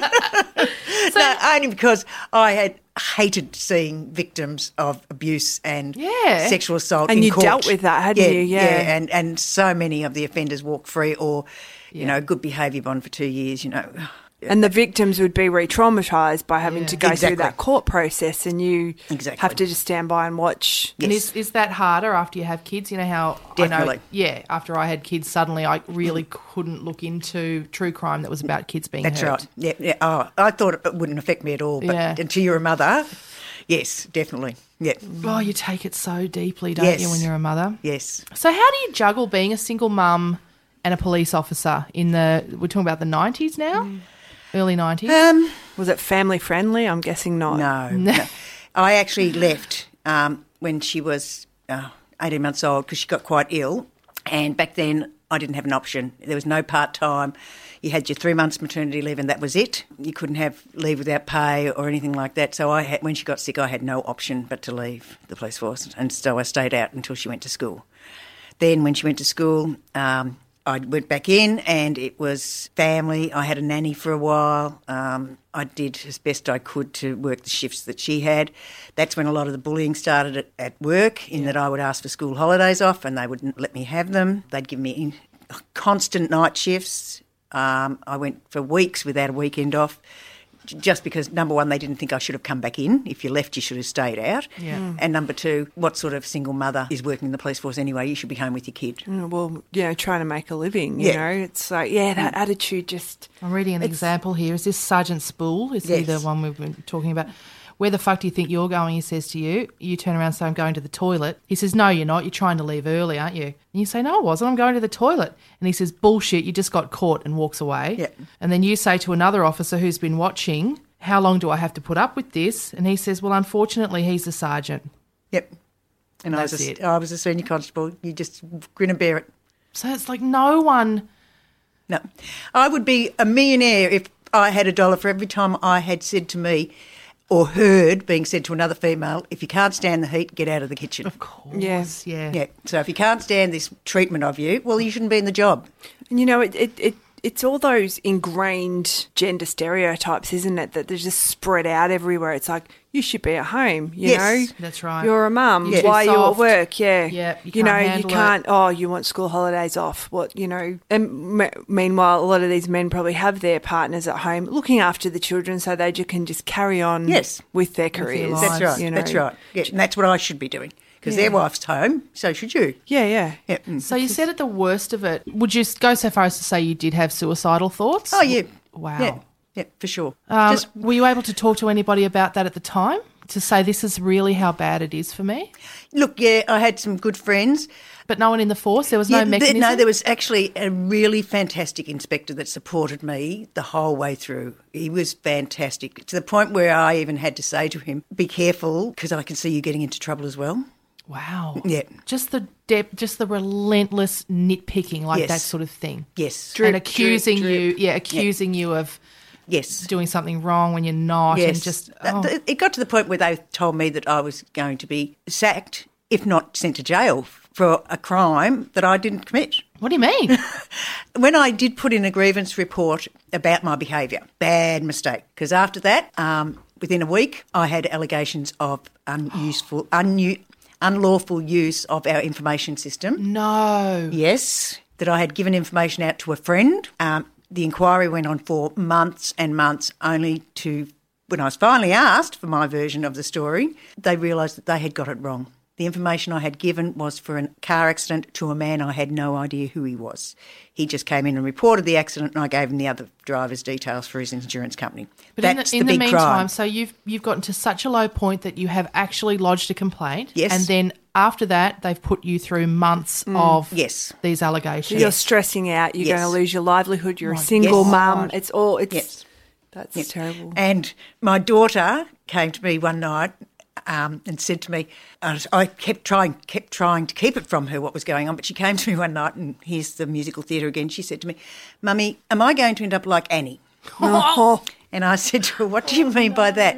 No, only because I had hated seeing victims of abuse and Yeah. sexual assault And in you court. dealt with that, hadn't yeah, you? Yeah. yeah, and and so many of the offenders walk free, or you know, good behaviour bond for two years. You know, And the victims would be re-traumatised by having Yeah. to go Exactly. through that court process, and you Exactly. have to just stand by and watch. And Yes. is, is that harder after you have kids? You know how I Definitely. know, yeah, after I had kids, suddenly I really couldn't look into true crime that was about kids being that's hurt. right. Yeah, yeah. Oh, I thought it wouldn't affect me at all, but Yeah. until you're a mother, yes, definitely. Yeah, Oh, you take it so deeply, don't Yes. you, when you're a mother? yes. So how do you juggle being a single mum and a police officer in the, we're talking about the nineties now? Early nineties? Um, Was it family friendly? I'm guessing not. No, no. I actually left um, when she was uh, eighteen months old because she got quite ill. And back then I didn't have an option. There was no part-time. You had your three months maternity leave and that was it. You couldn't have leave without pay or anything like that. So I had, when she got sick, I had no option but to leave the police force. And so I stayed out until she went to school. Then when she went to school, um, I went back in and it was family. I had a nanny for a while. Um, I did as best I could to work the shifts that she had. That's when a lot of the bullying started at, at work, in that I would ask for school holidays off and they wouldn't let me have them. They'd give me constant night shifts. Um, I went for weeks without a weekend off, j- just because, number one, they didn't think I should have come back in. If you left, you should have stayed out. Yeah. Mm. And number two, what sort of single mother is working in the police force anyway? You should be home with your kid. Mm, Well, you know, trying to make a living, you Yeah. know. It's like, yeah, that attitude just... I'm reading an example here. Is this Sergeant Spool? Is he Yes. the one we've been talking about? Where the fuck do you think you're going, he says to you. You turn around and say, I'm going to the toilet. He says, no, you're not. You're trying to leave early, aren't you? And you say, no, I wasn't. I'm going to the toilet. And he says, bullshit, you just got caught, and walks away. Yeah. And then you say to another officer who's been watching, how long do I have to put up with this? And he says, well, unfortunately, he's a sergeant. Yep. And I was, That's a, it. I was a senior constable. You just grin and bear it. So it's like no one... No. I would be a millionaire if I had a dollar for every time I had said to me or heard being said to another female, if you can't stand the heat, get out of the kitchen. Of course, Yes. yeah. Yeah. So if you can't stand this treatment of you, well, you shouldn't be in the job. And, you know, it, it, it it's all those ingrained gender stereotypes, isn't it, that they're just spread out everywhere. It's like, you should be at home, you Yes. know. That's right. You're a mum. Yeah. Why are you at Soft. work? Yeah. Yeah, you You can't know, you handle it. can't, oh, you want school holidays off. What, you know. And me- meanwhile, a lot of these men probably have their partners at home looking after the children so they ju- can just carry on Yes. with their their careers. lives. That's right. You know. That's right. Yeah. And that's what I should be doing because their wife's home, so should you. Yeah, yeah. Yeah. Mm. So you said at the worst of it, would you go so far as to say you did have suicidal thoughts? Oh, yeah. Wow. Yeah. Yeah, for sure. Um, Just were you able to talk to anybody about that at the time? To say this is really how bad it is for me? look, yeah, I had some good friends. But no one in the force? There was no Yeah, th- mechanism? no, there was actually a really fantastic inspector that supported me the whole way through. He was fantastic, to the point where I even had to say to him, be careful, because I can see you getting into trouble as well. Wow. Yeah. Just the depth, just the relentless nitpicking, like Yes. that sort of thing. Yes. and accusing drip, you, yeah, accusing you of Yes. doing something wrong when you're not. Yes. And just, That- oh. that- It got to the point where they told me that I was going to be sacked, if not sent to jail, for a crime that I didn't commit. What do you mean? When I did put in a grievance report about my behaviour, bad mistake, because after that, um, within a week, I had allegations of unuseful, un- unlawful use of our information system. No. Yes, that I had given information out to a friend. Um, the inquiry went on for months and months, only to, when I was finally asked for my version of the story, they realised that they had got it wrong. The information I had given was for a car accident to a man I had no idea who he was. He just came in and reported the accident, and I gave him the other driver's details for his insurance company. But That's in the, in the the big meantime, crime. so you've you've gotten to such a low point that you have actually lodged a complaint. Yes. And then after that, they've put you through months of Yes. these allegations. You're stressing out. You're Yes. going to lose your livelihood. You're My a single Yes. mum. It's all. It's Yes. that's Yes. terrible. And my daughter came to me one night um, and said to me, uh, I kept trying, kept trying to keep it from her what was going on, but she came to me one night, and here's the musical theatre again. She said to me, "Mummy, am I going to end up like Annie?" Oh, And I said to her, "What do you mean by that?"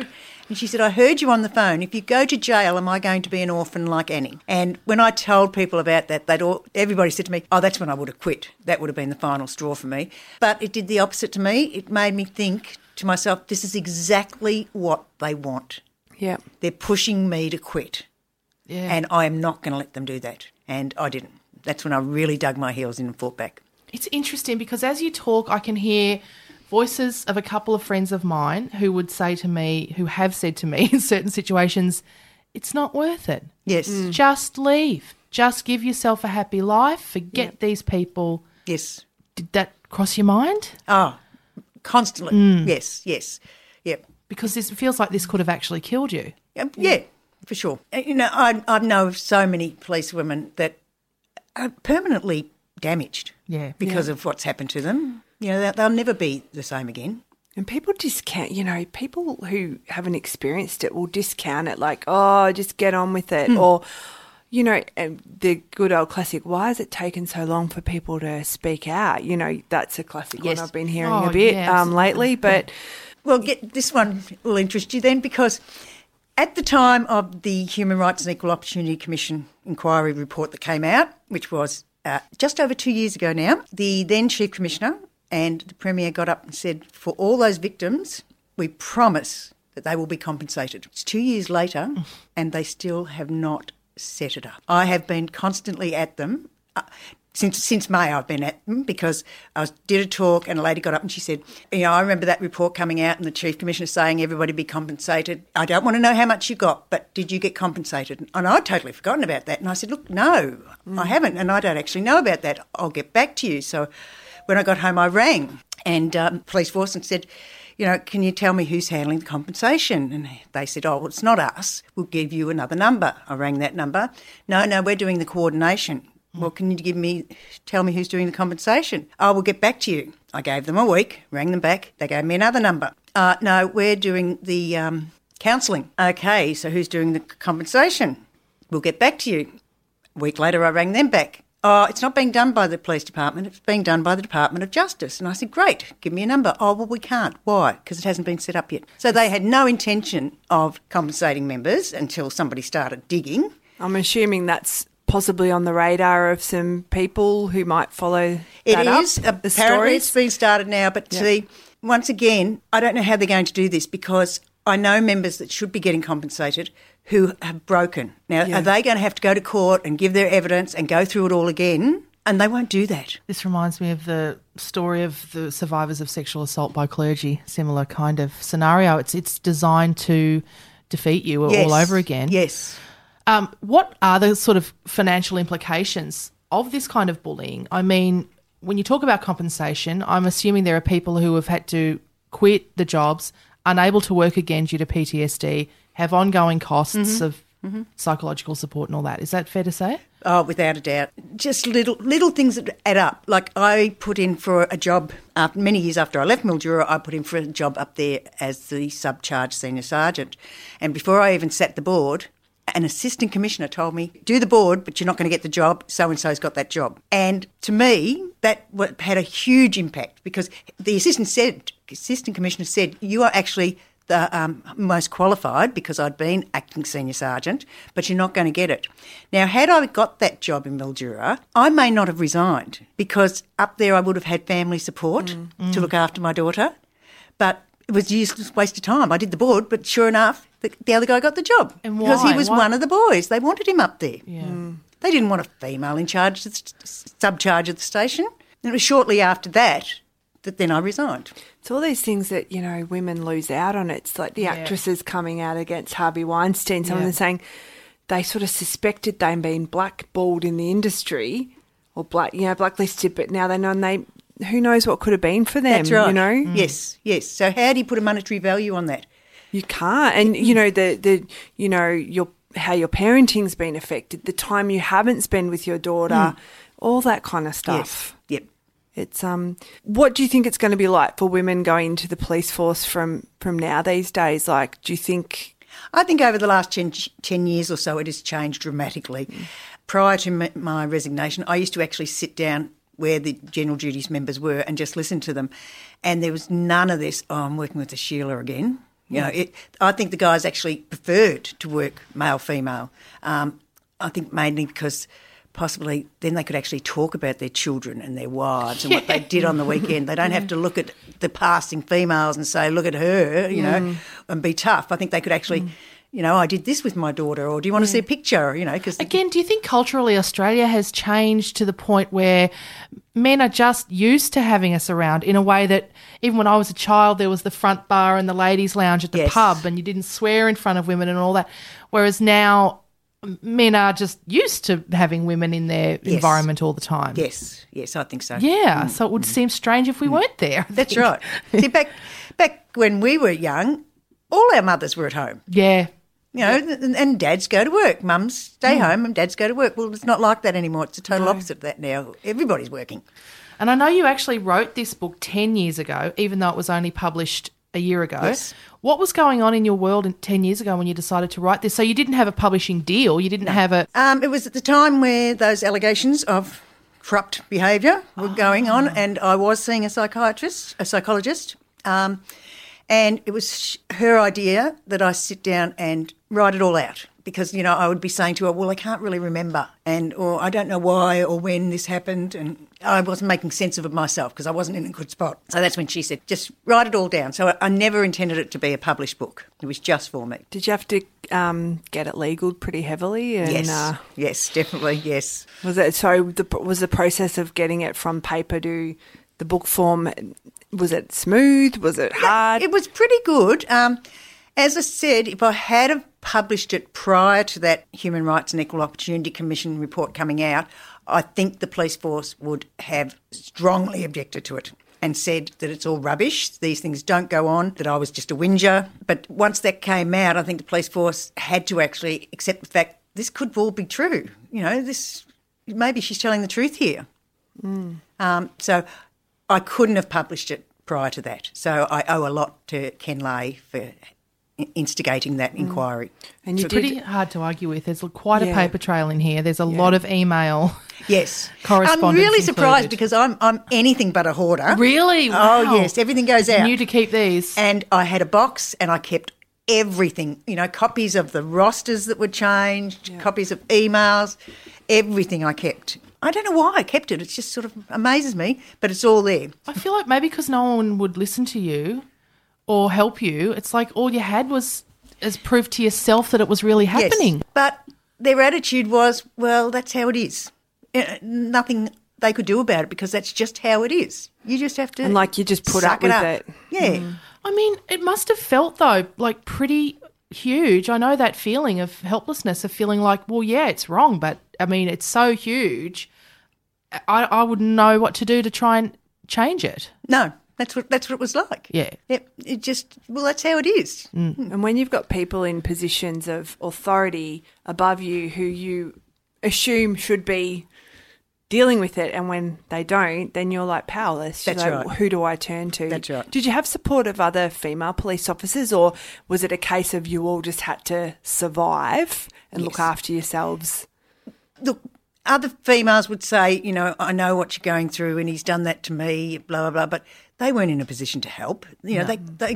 And she said, I heard you on the phone. If you go to jail, am I going to be an orphan like Annie? And when I told people about that, they'd all, everybody said to me, oh, that's when I would have quit. That would have been the final straw for me. But it did the opposite to me. It made me think to myself, this is exactly what they want. Yeah. They're pushing me to quit. Yeah. And I am not going to let them do that. And I didn't. That's when I really dug my heels in and fought back. It's interesting because as you talk, I can hear voices of a couple of friends of mine who would say to me, who have said to me in certain situations, it's not worth it. Yes. Mm. Just leave. Just give yourself a happy life. Forget Yep. these people. Yes. Did that cross your mind? Oh, constantly. Mm. Yes, yes. Yep. Because this feels like this could have actually killed you. Um, yeah, for sure. Uh, You know, I, I know of so many police women that are permanently damaged Yeah. because of what's happened to them. You know, they'll, they'll never be the same again. And people discount, you know, people who haven't experienced it will discount it like, oh, just get on with it. Hmm. Or, you know, and the good old classic, why has it taken so long for people to speak out? You know, that's a classic Yes. one I've been hearing Oh, a bit yeah, um, lately. But Well, get this one will interest you then, because at the time of the Human Rights and Equal Opportunity Commission inquiry report that came out, which was uh, just over two years ago now, the then Chief Commissioner and the Premier got up and said, for all those victims, we promise that they will be compensated. It's two years later and they still have not set it up. I have been constantly at them. Uh, Since since May I've been at them because I was, did a talk and a lady got up and she said, you know, I remember that report coming out and the Chief Commissioner saying everybody be compensated. I don't want to know how much you got, but did you get compensated? And I'd totally forgotten about that. And I said, look, no, mm. I haven't, and I don't actually know about that. I'll get back to you. So when I got home, I rang and um, police force and said, you know, can you tell me who's handling the compensation? And they said, oh, well, it's not us. We'll give you another number. I rang that number. No, no, we're doing the coordination. Well, can you give me, tell me who's doing the compensation? Oh, we'll get back to you. I gave them a week, rang them back. They gave me another number. Uh, no, we're doing the um, counselling. Okay, so who's doing the compensation? We'll get back to you. A week later, I rang them back. Oh, it's not being done by the police department. It's being done by the Department of Justice. And I said, great, give me a number. Oh, well, we can't. Why? Because it hasn't been set up yet. So they had no intention of compensating members until somebody started digging. I'm assuming that's possibly on the radar of some people who might follow It that is. up, the Apparently stories. it's been started now. But Yeah. see, once again, I don't know how they're going to do this because I know members that should be getting compensated who have broken. Now, Yeah. are they going to have to go to court and give their evidence and go through it all again? And they won't do that. This reminds me of the story of the survivors of sexual assault by clergy, similar kind of scenario. It's it's designed to defeat you Yes. all over again. Yes. Um, what are the sort of financial implications of this kind of bullying? I mean, when you talk about compensation, I'm assuming there are people who have had to quit the jobs, unable to work again due to P T S D, have ongoing costs Mm-hmm. of mm-hmm. psychological support and all that. Is that fair to say? Oh, without a doubt. Just little little things that add up. Like I put in for a job after, many years after I left Mildura, I put in for a job up there as the subcharged senior sergeant. And before I even sat the board, an assistant commissioner told me, do the board, but you're not going to get the job. So-and-so's got that job. And to me, that had a huge impact because the assistant said, assistant commissioner said, you are actually the um, most qualified because I'd been acting senior sergeant, but you're not going to get it. Now, had I got that job in Mildura, I may not have resigned because up there I would have had family support mm. to look after my daughter, but it was a useless waste of time. I did the board, but sure enough, the, the other guy got the job. And because why? he was Why? one of the boys. They wanted him up there. Yeah. Mm. They didn't want a female in charge, of the sub-charge of the station. And it was shortly after that that then I resigned. It's all these things that, you know, women lose out on. It's like the Yeah. actresses coming out against Harvey Weinstein, some of Yeah. them saying they sort of suspected they'd been blackballed in the industry or black, you know, blacklisted, but now they know and they, who knows what could have been for them, That's right. you know? Mm. Yes, yes. So how do you put a monetary value on that? You can't. And, you know, the, the you know, your how your parenting's been affected, the time you haven't spent with your daughter, Mm. all that kind of stuff. Yes, yep. It's um. What do you think it's going to be like for women going into the police force from, from now these days? Like, do you think? I think over the last ten, ten years or so it has changed dramatically. Mm. Prior to m- my resignation, I used to actually sit down where the general duties members were and just listen to them. And there was none of this, oh, I'm working with a Sheila again. You know, it, I think the guys actually preferred to work male-female. Um, I think mainly because possibly then they could actually talk about their children and their wives and yeah. what they did on the weekend. They don't have to look at the passing females and say, look at her, you know, mm. and be tough. I think they could actually... Mm. You know, I did this with my daughter, or do you want to yeah. see a picture? You know, because again, do you think culturally Australia has changed to the point where men are just used to having us around in a way that even when I was a child, there was the front bar and the ladies' lounge at the yes. pub, and you didn't swear in front of women and all that. Whereas now, men are just used to having women in their yes. environment all the time. Yes, yes, I think so. Yeah, mm. so it would seem strange if we mm. weren't there. I That's think. right. See, back back when we were young, all our mothers were at home. Yeah. You know, and, and dads go to work. Mums stay mm. home and dads go to work. Well, it's not like that anymore. It's the total no. opposite of that now. Everybody's working. And I know you actually wrote this book ten years ago, even though it was only published a year ago. Yes. What was going on in your world in ten years ago when you decided to write this? So you didn't have a publishing deal. You didn't no. have a... Um, it was at the time where those allegations of corrupt behaviour were oh. going on, and I was seeing a psychiatrist, a psychologist, um, and it was her idea that I sit down and write it all out, because, you know, I would be saying to her, well, I can't really remember, and or I don't know why or when this happened, and I wasn't making sense of it myself because I wasn't in a good spot. So that's when she said, just write it all down. So I never intended it to be a published book. It was just for me. Did you have to um, get it legaled pretty heavily? And, yes, uh, yes, definitely, yes. Was it so? The, was the process of getting it from paper to the book form, was it smooth? Was it hard? It was pretty good. Um, as I said, if I had have published it prior to that Human Rights and Equal Opportunity Commission report coming out, I think the police force would have strongly objected to it and said that it's all rubbish, these things don't go on, that I was just a whinger. But once that came out, I think the police force had to actually accept the fact this could all be true. You know, this maybe she's telling the truth here. Mm. Um, so I couldn't have published it prior to that. So I owe a lot to Ken Lay for instigating that inquiry. Mm. And you so did, pretty hard to argue with. There's quite a yeah. paper trail in here. There's a yeah. lot of email. Yes, correspondence. I'm really included. surprised because I'm I'm anything but a hoarder. Really? Wow. Oh yes, everything goes out. You knew to keep these, and I had a box, and I kept everything. You know, copies of the rosters that were changed, yeah. copies of emails, everything I kept. I don't know why I kept it. It just sort of amazes me, but it's all there. I feel like maybe because no one would listen to you or help you. It's like all you had was as proof to yourself that it was really happening. Yes, but their attitude was, well, that's how it is. Nothing they could do about it because that's just how it is. You just have to And like you just put up with up. it. Yeah. Mm. I mean, it must have felt, though, like pretty huge. I know that feeling of helplessness, of feeling like, well, yeah, it's wrong, but, I mean, it's so huge. I, I wouldn't know what to do to try and change it. No, that's what that's what it was like. Yeah. It, it just, well, that's how it is. Mm. And when you've got people in positions of authority above you who you assume should be dealing with it, and when they don't, then you're like powerless. That's you're like, right. Who do I turn to? That's right. Did you have support of other female police officers, or was it a case of you all just had to survive and Yes. look after yourselves? Look, other females would say, you know, I know what you're going through and he's done that to me, blah, blah, blah, but they weren't in a position to help. You know, No. they, they,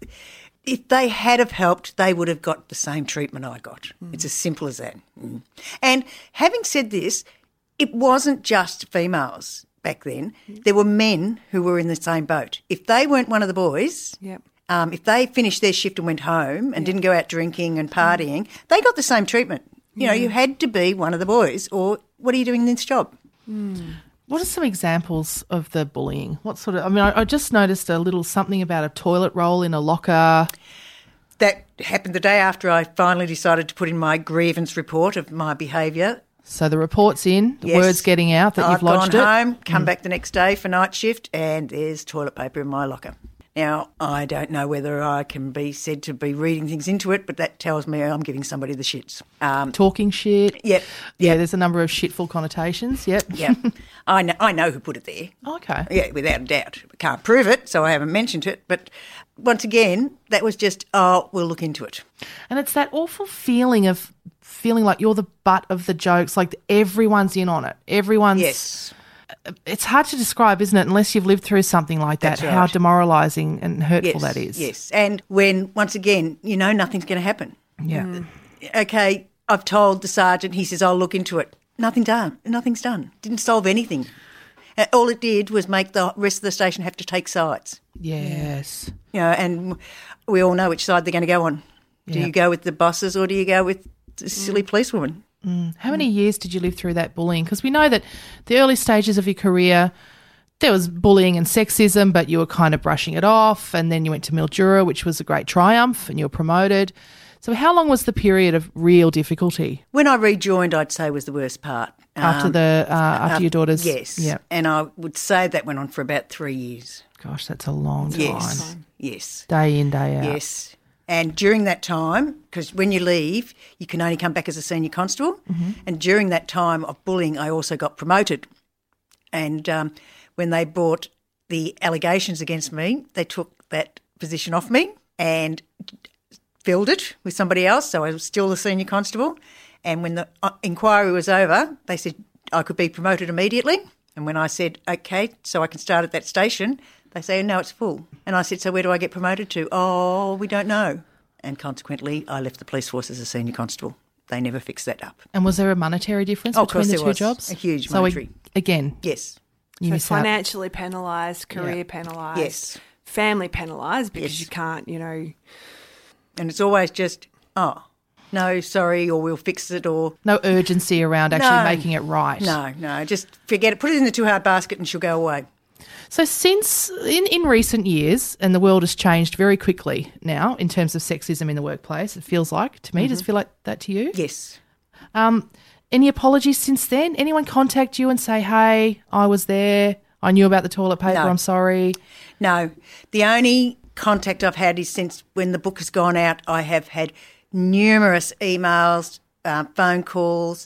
if they had have helped, they would have got the same treatment I got. Mm. It's as simple as that. Mm. And having said this, it wasn't just females back then. There were men who were in the same boat. If they weren't one of the boys, Yep. um, if they finished their shift and went home and didn't go out drinking and partying, they got the same treatment. You know, you had to be one of the boys, or what are you doing in this job? Mm. What are some examples of the bullying? What sort of, I mean, I, I just noticed a little something about a toilet roll in a locker. That happened the day after I finally decided to put in my grievance report of my behaviour. So the report's in, the Yes. word's getting out that I've you've lodged gone it. home, come back the next day for night shift, and there's toilet paper in my locker. Now, I don't know whether I can be said to be reading things into it, but that tells me I'm giving somebody the shits. Um, Talking shit. Yep. Yeah, there's a number of shitful connotations. Yep. yeah, I know, I know who put it there. Okay. Yeah, without a doubt. I can't prove it, so I haven't mentioned it. But once again, that was just, oh, we'll look into it. And it's that awful feeling of feeling like you're the butt of the jokes, like everyone's in on it. Everyone's... Yes. it's hard to describe, isn't it, unless you've lived through something like that, That's right. how demoralising and hurtful Yes, that is. Yes, and when, once again, you know nothing's going to happen. Yeah. Mm. Okay, I've told the sergeant, he says, I'll look into it. Nothing done. Nothing's done. Didn't solve anything. Uh, all it did was make the rest of the station have to take sides. Yes. You know, and we all know which side they're going to go on. Do Yeah. you go with the bosses or do you go with the silly policewoman? Mm. How many years did you live through that bullying? Because we know that the early stages of your career, there was bullying and sexism, but you were kind of brushing it off, and then you went to Mildura, which was a great triumph, and you were promoted. So how long was the period of real difficulty? When I rejoined, I'd say was the worst part. After Um, the uh, after uh, your daughter's... Yes. Yeah. And I would say that went on for about three years. Gosh, that's a long time. Yes. Yes. Day in, day out. Yes. And during that time, because when you leave, you can only come back as a senior constable. Mm-hmm. And during that time of bullying, I also got promoted. And um, when they brought the allegations against me, they took that position off me and filled it with somebody else. So I was still the senior constable. And when the uh, inquiry was over, they said I could be promoted immediately. And when I said, okay, so I can start at that station, they say, no, it's full. And I said, so where do I get promoted to? Oh, we don't know. And consequently, I left the police force as a senior constable. They never fixed that up. And was there a monetary difference Oh, of between course the there two was. jobs? A huge so monetary. Again, Yes. you So miss out. financially penalised, career Yeah. penalised, Yes. family penalised because Yes. you can't, you know. And it's always just, oh, no, sorry, or we'll fix it, or... No urgency around actually No. making it right. No, no, just forget it. Put it in the too hard basket and she'll go away. So since in, in recent years, and the world has changed very quickly now in terms of sexism in the workplace, it feels like to me. Does it feel like that to you? Yes. Um, any apologies since then? Anyone contact you and say, hey, I was there, I knew about the toilet paper, No. I'm sorry? No. The only contact I've had is since when the book has gone out, I have had numerous emails, uh, phone calls,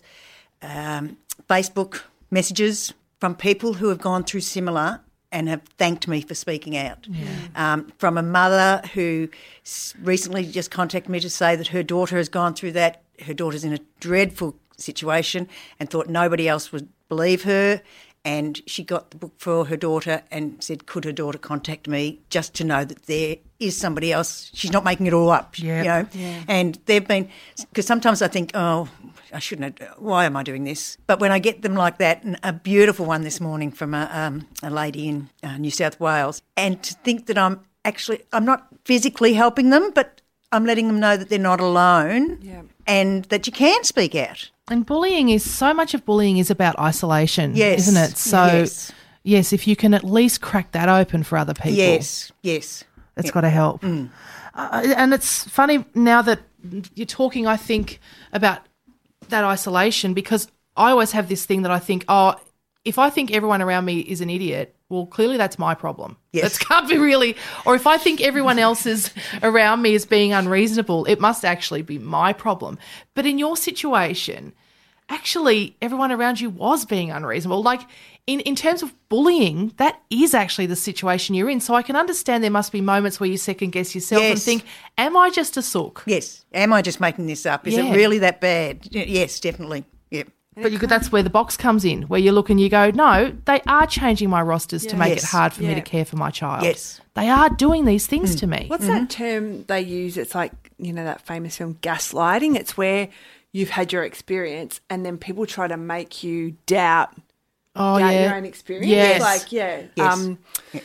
um, Facebook messages from people who have gone through similar and have thanked me for speaking out. Um, from a mother who s- recently just contacted me to say that her daughter has gone through that. Her daughter's in a dreadful situation and thought nobody else would believe her. And she got the book for her daughter and said, could her daughter contact me just to know that there is somebody else. She's not making it all up, Yep. you know. Yeah. And they've been, because sometimes I think, oh, I shouldn't have, why am I doing this? But when I get them like that, and a beautiful one this morning from a, um, a lady in uh, New South Wales, and to think that I'm actually, I'm not physically helping them, but I'm letting them know that they're not alone Yeah. and that you can speak out. And bullying is, so much of bullying is about isolation, Yes. isn't it? So, Yes. yes, if you can at least crack that open for other people. Yes, yes. That's Yeah. got to help. Mm. Uh, and it's funny now that you're talking, I think, about that isolation, because I always have this thing that I think, oh, if I think everyone around me is an idiot, well, clearly that's my problem. Yes. That can't be really, or if I think everyone else is around me is being unreasonable, it must actually be my problem. But in your situation, actually everyone around you was being unreasonable. Like in, in terms of bullying, that is actually the situation you're in. So I can understand there must be moments where you second guess yourself and Yes. think, am I just a sook? Yes. Am I just making this up? Is Yeah. it really that bad? Y- Yes, definitely. Yep. But you could, that's where the box comes in, where you look and you go, no, they are changing my rosters to Yeah. make Yes. it hard for me Yeah. to care for my child. Yes. They are doing these things Mm. to me. What's that term they use? It's like, you know, that famous film gaslighting. It's where you've had your experience and then people try to make you doubt, Oh, doubt yeah. your own experience. Yes. Like, yeah. Yes. Um,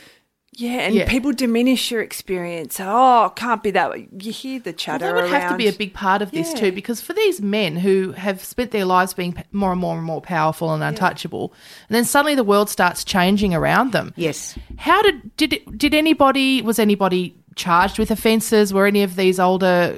yeah, and Yeah. people diminish your experience. Oh, it can't be that way. You hear the Well, chatter that would have to around. be a big part of this Yeah. too, because for these men who have spent their lives being p- more and more and more powerful and untouchable, and then suddenly the world starts changing around them. Yes. How did did it, did anybody was anybody charged with offences? Were any of these older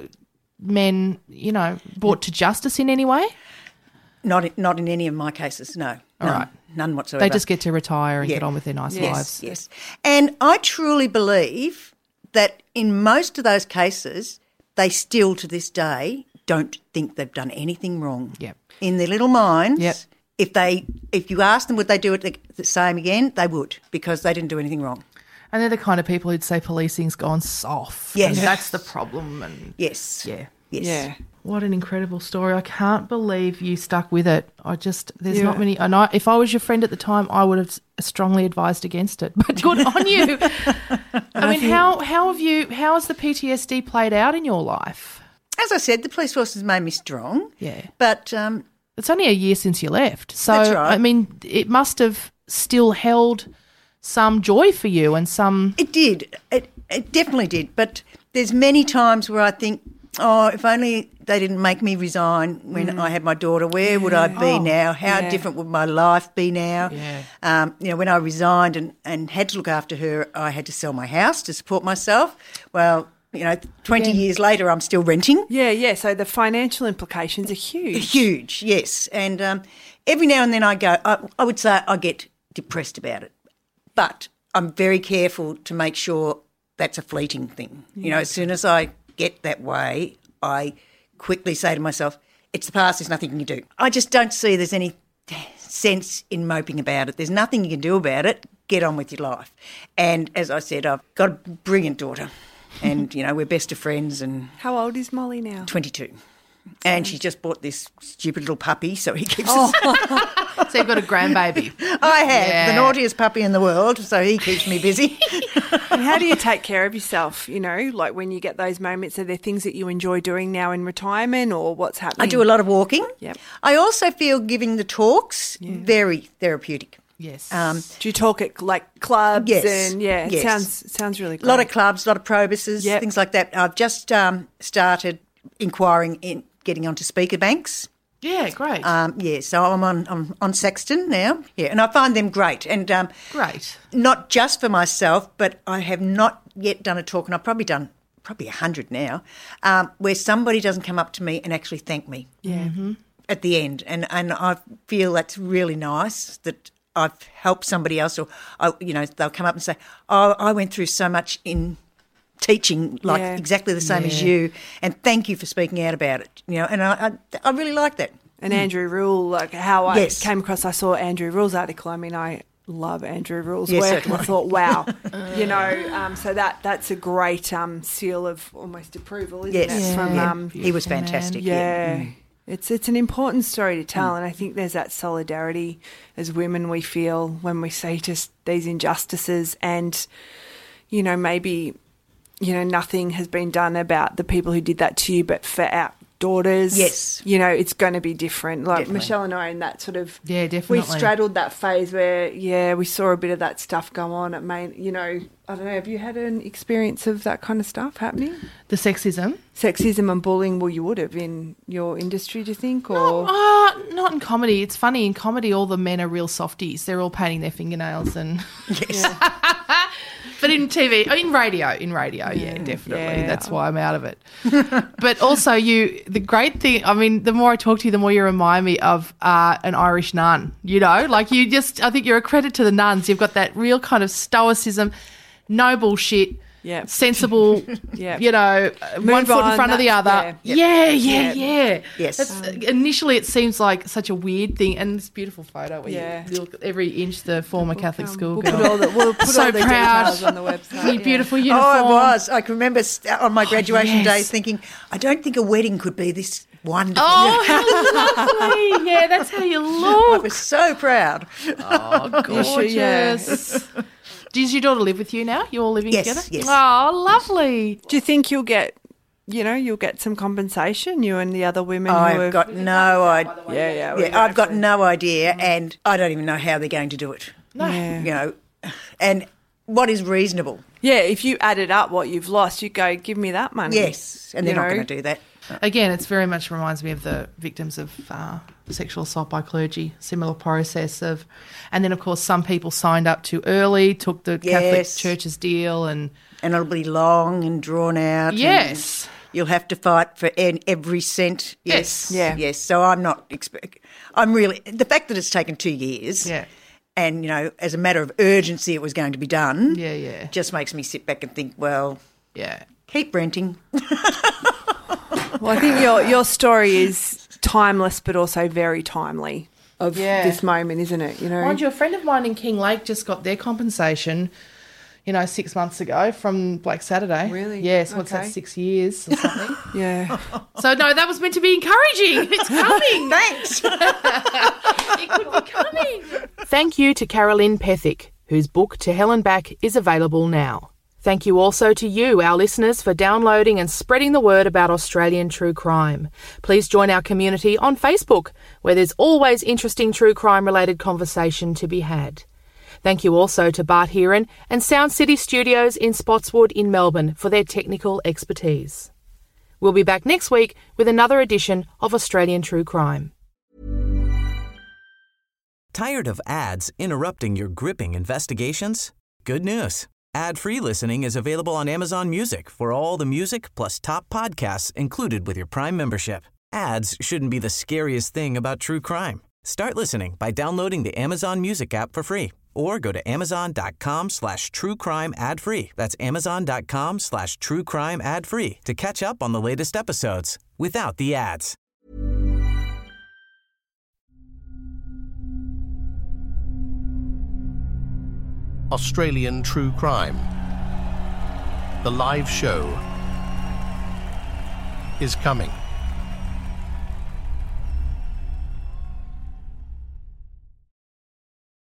men, you know, brought to justice in any way? Not in, not in any of my cases, no. All None. right. None whatsoever. They just get to retire and Yeah. get on with their nice yes, lives. Yes. And I truly believe that in most of those cases, they still to this day don't think they've done anything wrong. Yep. In their little minds, Yep. if they if you ask them would they do it the, the same again, they would, because they didn't do anything wrong. And they're the kind of people who'd say policing's gone soft. Yes. And that's the problem. And Yes. yeah. Yes. Yeah. What an incredible story. I can't believe you stuck with it. I just, there's Yeah. not many, and I, if I was your friend at the time, I would have strongly advised against it, but good on you. I mean, how, how have you, how has the P T S D played out in your life? As I said, the police force has made me strong. Yeah. But um, It's only a year since you left. So, That's right. I mean, it must have still held some joy for you and some... it did. It, it definitely did. But there's many times where I think, oh, if only they didn't make me resign when Mm. I had my daughter, where would I be Oh, now? How yeah. different would my life be now? Yeah. Um, you know, when I resigned and, and had to look after her, I had to sell my house to support myself. Well, you know, twenty years later, I'm still renting. Yeah, yeah. So the financial implications are huge. Huge, yes. And um, every now and then I go, I, I would say I get depressed about it. But I'm very careful to make sure that's a fleeting thing. You know, as soon as I get that way, I quickly say to myself, it's the past, there's nothing you can do. I just don't see there's any sense in moping about it. There's nothing you can do about it. Get on with your life. And as I said, I've got a brilliant daughter and, you know, we're best of friends and How old is Molly now? twenty-two. And she just bought this stupid little puppy, so he keeps Oh. us... So you've got a grandbaby. I have, Yeah. the naughtiest puppy in the world, so he keeps me busy. And how do you take care of yourself, you know, like when you get those moments? Are there things that you enjoy doing now in retirement or what's happening? I do a lot of walking. Yep. I also feel giving the talks very therapeutic. Yes. Um, Do you talk at like clubs Yes, and yeah, it yes. sounds sounds really a great. lot of clubs, a lot of probuses, Yep. things like that. I've just um, started inquiring in getting onto speaker banks. yeah, great. Um, yeah, so I'm on I'm on Saxton now. Yeah, and I find them great. And um, great. not just for myself, but I have not yet done a talk, and I've probably done probably a hundred now, um, where somebody doesn't come up to me and actually thank me. Yeah. At the end, and and I feel that's really nice that I've helped somebody else, or I, you know, they'll come up and say, "Oh, I went through so much in teaching, like Yeah. exactly the same as you, and thank you for speaking out about it." You know, and I I, I really like that. And Andrew Rule, like how I Yes. came across, I saw Andrew Rule's article. I mean, I love Andrew Rule's Yes, work. so do And I I. thought, wow, you know, um, so that that's a great um, seal of almost approval, isn't Yes, it? From yeah. um, he was man. fantastic. yeah. Mm. It's it's an important story to tell, and I think there's that solidarity as women we feel when we see just these injustices, and you know maybe you know nothing has been done about the people who did that to you, but for our daughters, Yes. you know it's going to be different. Like Definitely. Michelle and I, in that sort of Yeah, we definitely. straddled that phase where yeah we saw a bit of that stuff go on. It may you know I don't know. Have you had an experience of that kind of stuff happening? The sexism? Sexism and bullying, well, you would have in your industry, do you think? Or Oh, not in comedy. It's funny. In comedy, all the men are real softies. They're all painting their fingernails and... Yes. But in T V, oh, in radio, in radio, yeah, definitely. yeah. That's why I'm out of it. But also, you, the great thing, I mean, the more I talk to you, the more you remind me of uh, an Irish nun, you know? Like you just, I think you're a credit to the nuns. You've got that real kind of stoicism, no bullshit, Yep. sensible, Yep. you know, one Move foot in on, front of the other. that's- Yeah, yeah, Yep. yeah. Yes. That's, initially, it seems like such a weird thing, and this beautiful photo where Yeah. you look at every inch the former Catholic Um, school we'll girl. put all the, we'll put So all the proud. details on the website. Your yeah. beautiful uniform. Oh, it was. I can remember st- on my graduation yes. days thinking, I don't think a wedding could be this wonderful. Oh, how lovely. Yeah, that's how you I look. was so proud. Oh, gorgeous. should, yeah. Does your daughter live with you now? You're all living Yes, together? yes. Oh, lovely. Do you think you'll get, you know, you'll get some compensation, you and the other women who I've have... got no idea. yeah, yeah. we Yeah, know I've got from- no idea, and I don't even know how they're going to do it. No. Yeah. You know, and what is reasonable? Yeah, if you added up what you've lost, you go, give me that money. Yes, and they're You not know? going to do that. Again, it's very much reminds me of the victims of uh, sexual assault by clergy, similar process of, and then of course some people signed up too early, took the Catholic Yes. Church's deal, and And it'll be long and drawn out. and yes, you'll have to fight for en- every cent. Yes. Yeah. Yes. So I'm not expect. I'm really the fact that it's taken two years. yeah, And you know, as a matter of urgency, it was going to be done. yeah, yeah, Just makes me sit back and think, well, yeah. keep renting. Well, I think your your story is timeless, but also very timely of Yeah. this moment, isn't it? You know, Mind you, a friend of mine in King Lake just got their compensation. you know, six months ago from Black Saturday. Really? Yeah, so what's Okay. that, six years or something? Yeah. So, no, that was meant to be encouraging. It's coming. Thanks. It could be coming. Thank you to Carolyn Pethick, whose book To Hell and Back is available now. Thank you also to you, our listeners, for downloading and spreading the word about Australian true crime. Please join our community on Facebook, where there's always interesting true crime-related conversation to be had. Thank you also to Bart Heron and Sound City Studios in Spotswood in Melbourne for their technical expertise. We'll be back next week with another edition of Australian True Crime. Tired of ads interrupting your gripping investigations? Good news. Ad-free listening is available on Amazon Music for all the music plus top podcasts included with your Prime membership. Ads shouldn't be the scariest thing about true crime. Start listening by downloading the Amazon Music app for free or go to amazon.com slash true crime ad free. That's amazon.com slash true crime ad free to catch up on the latest episodes without the ads. Australian True Crime. The live show is coming.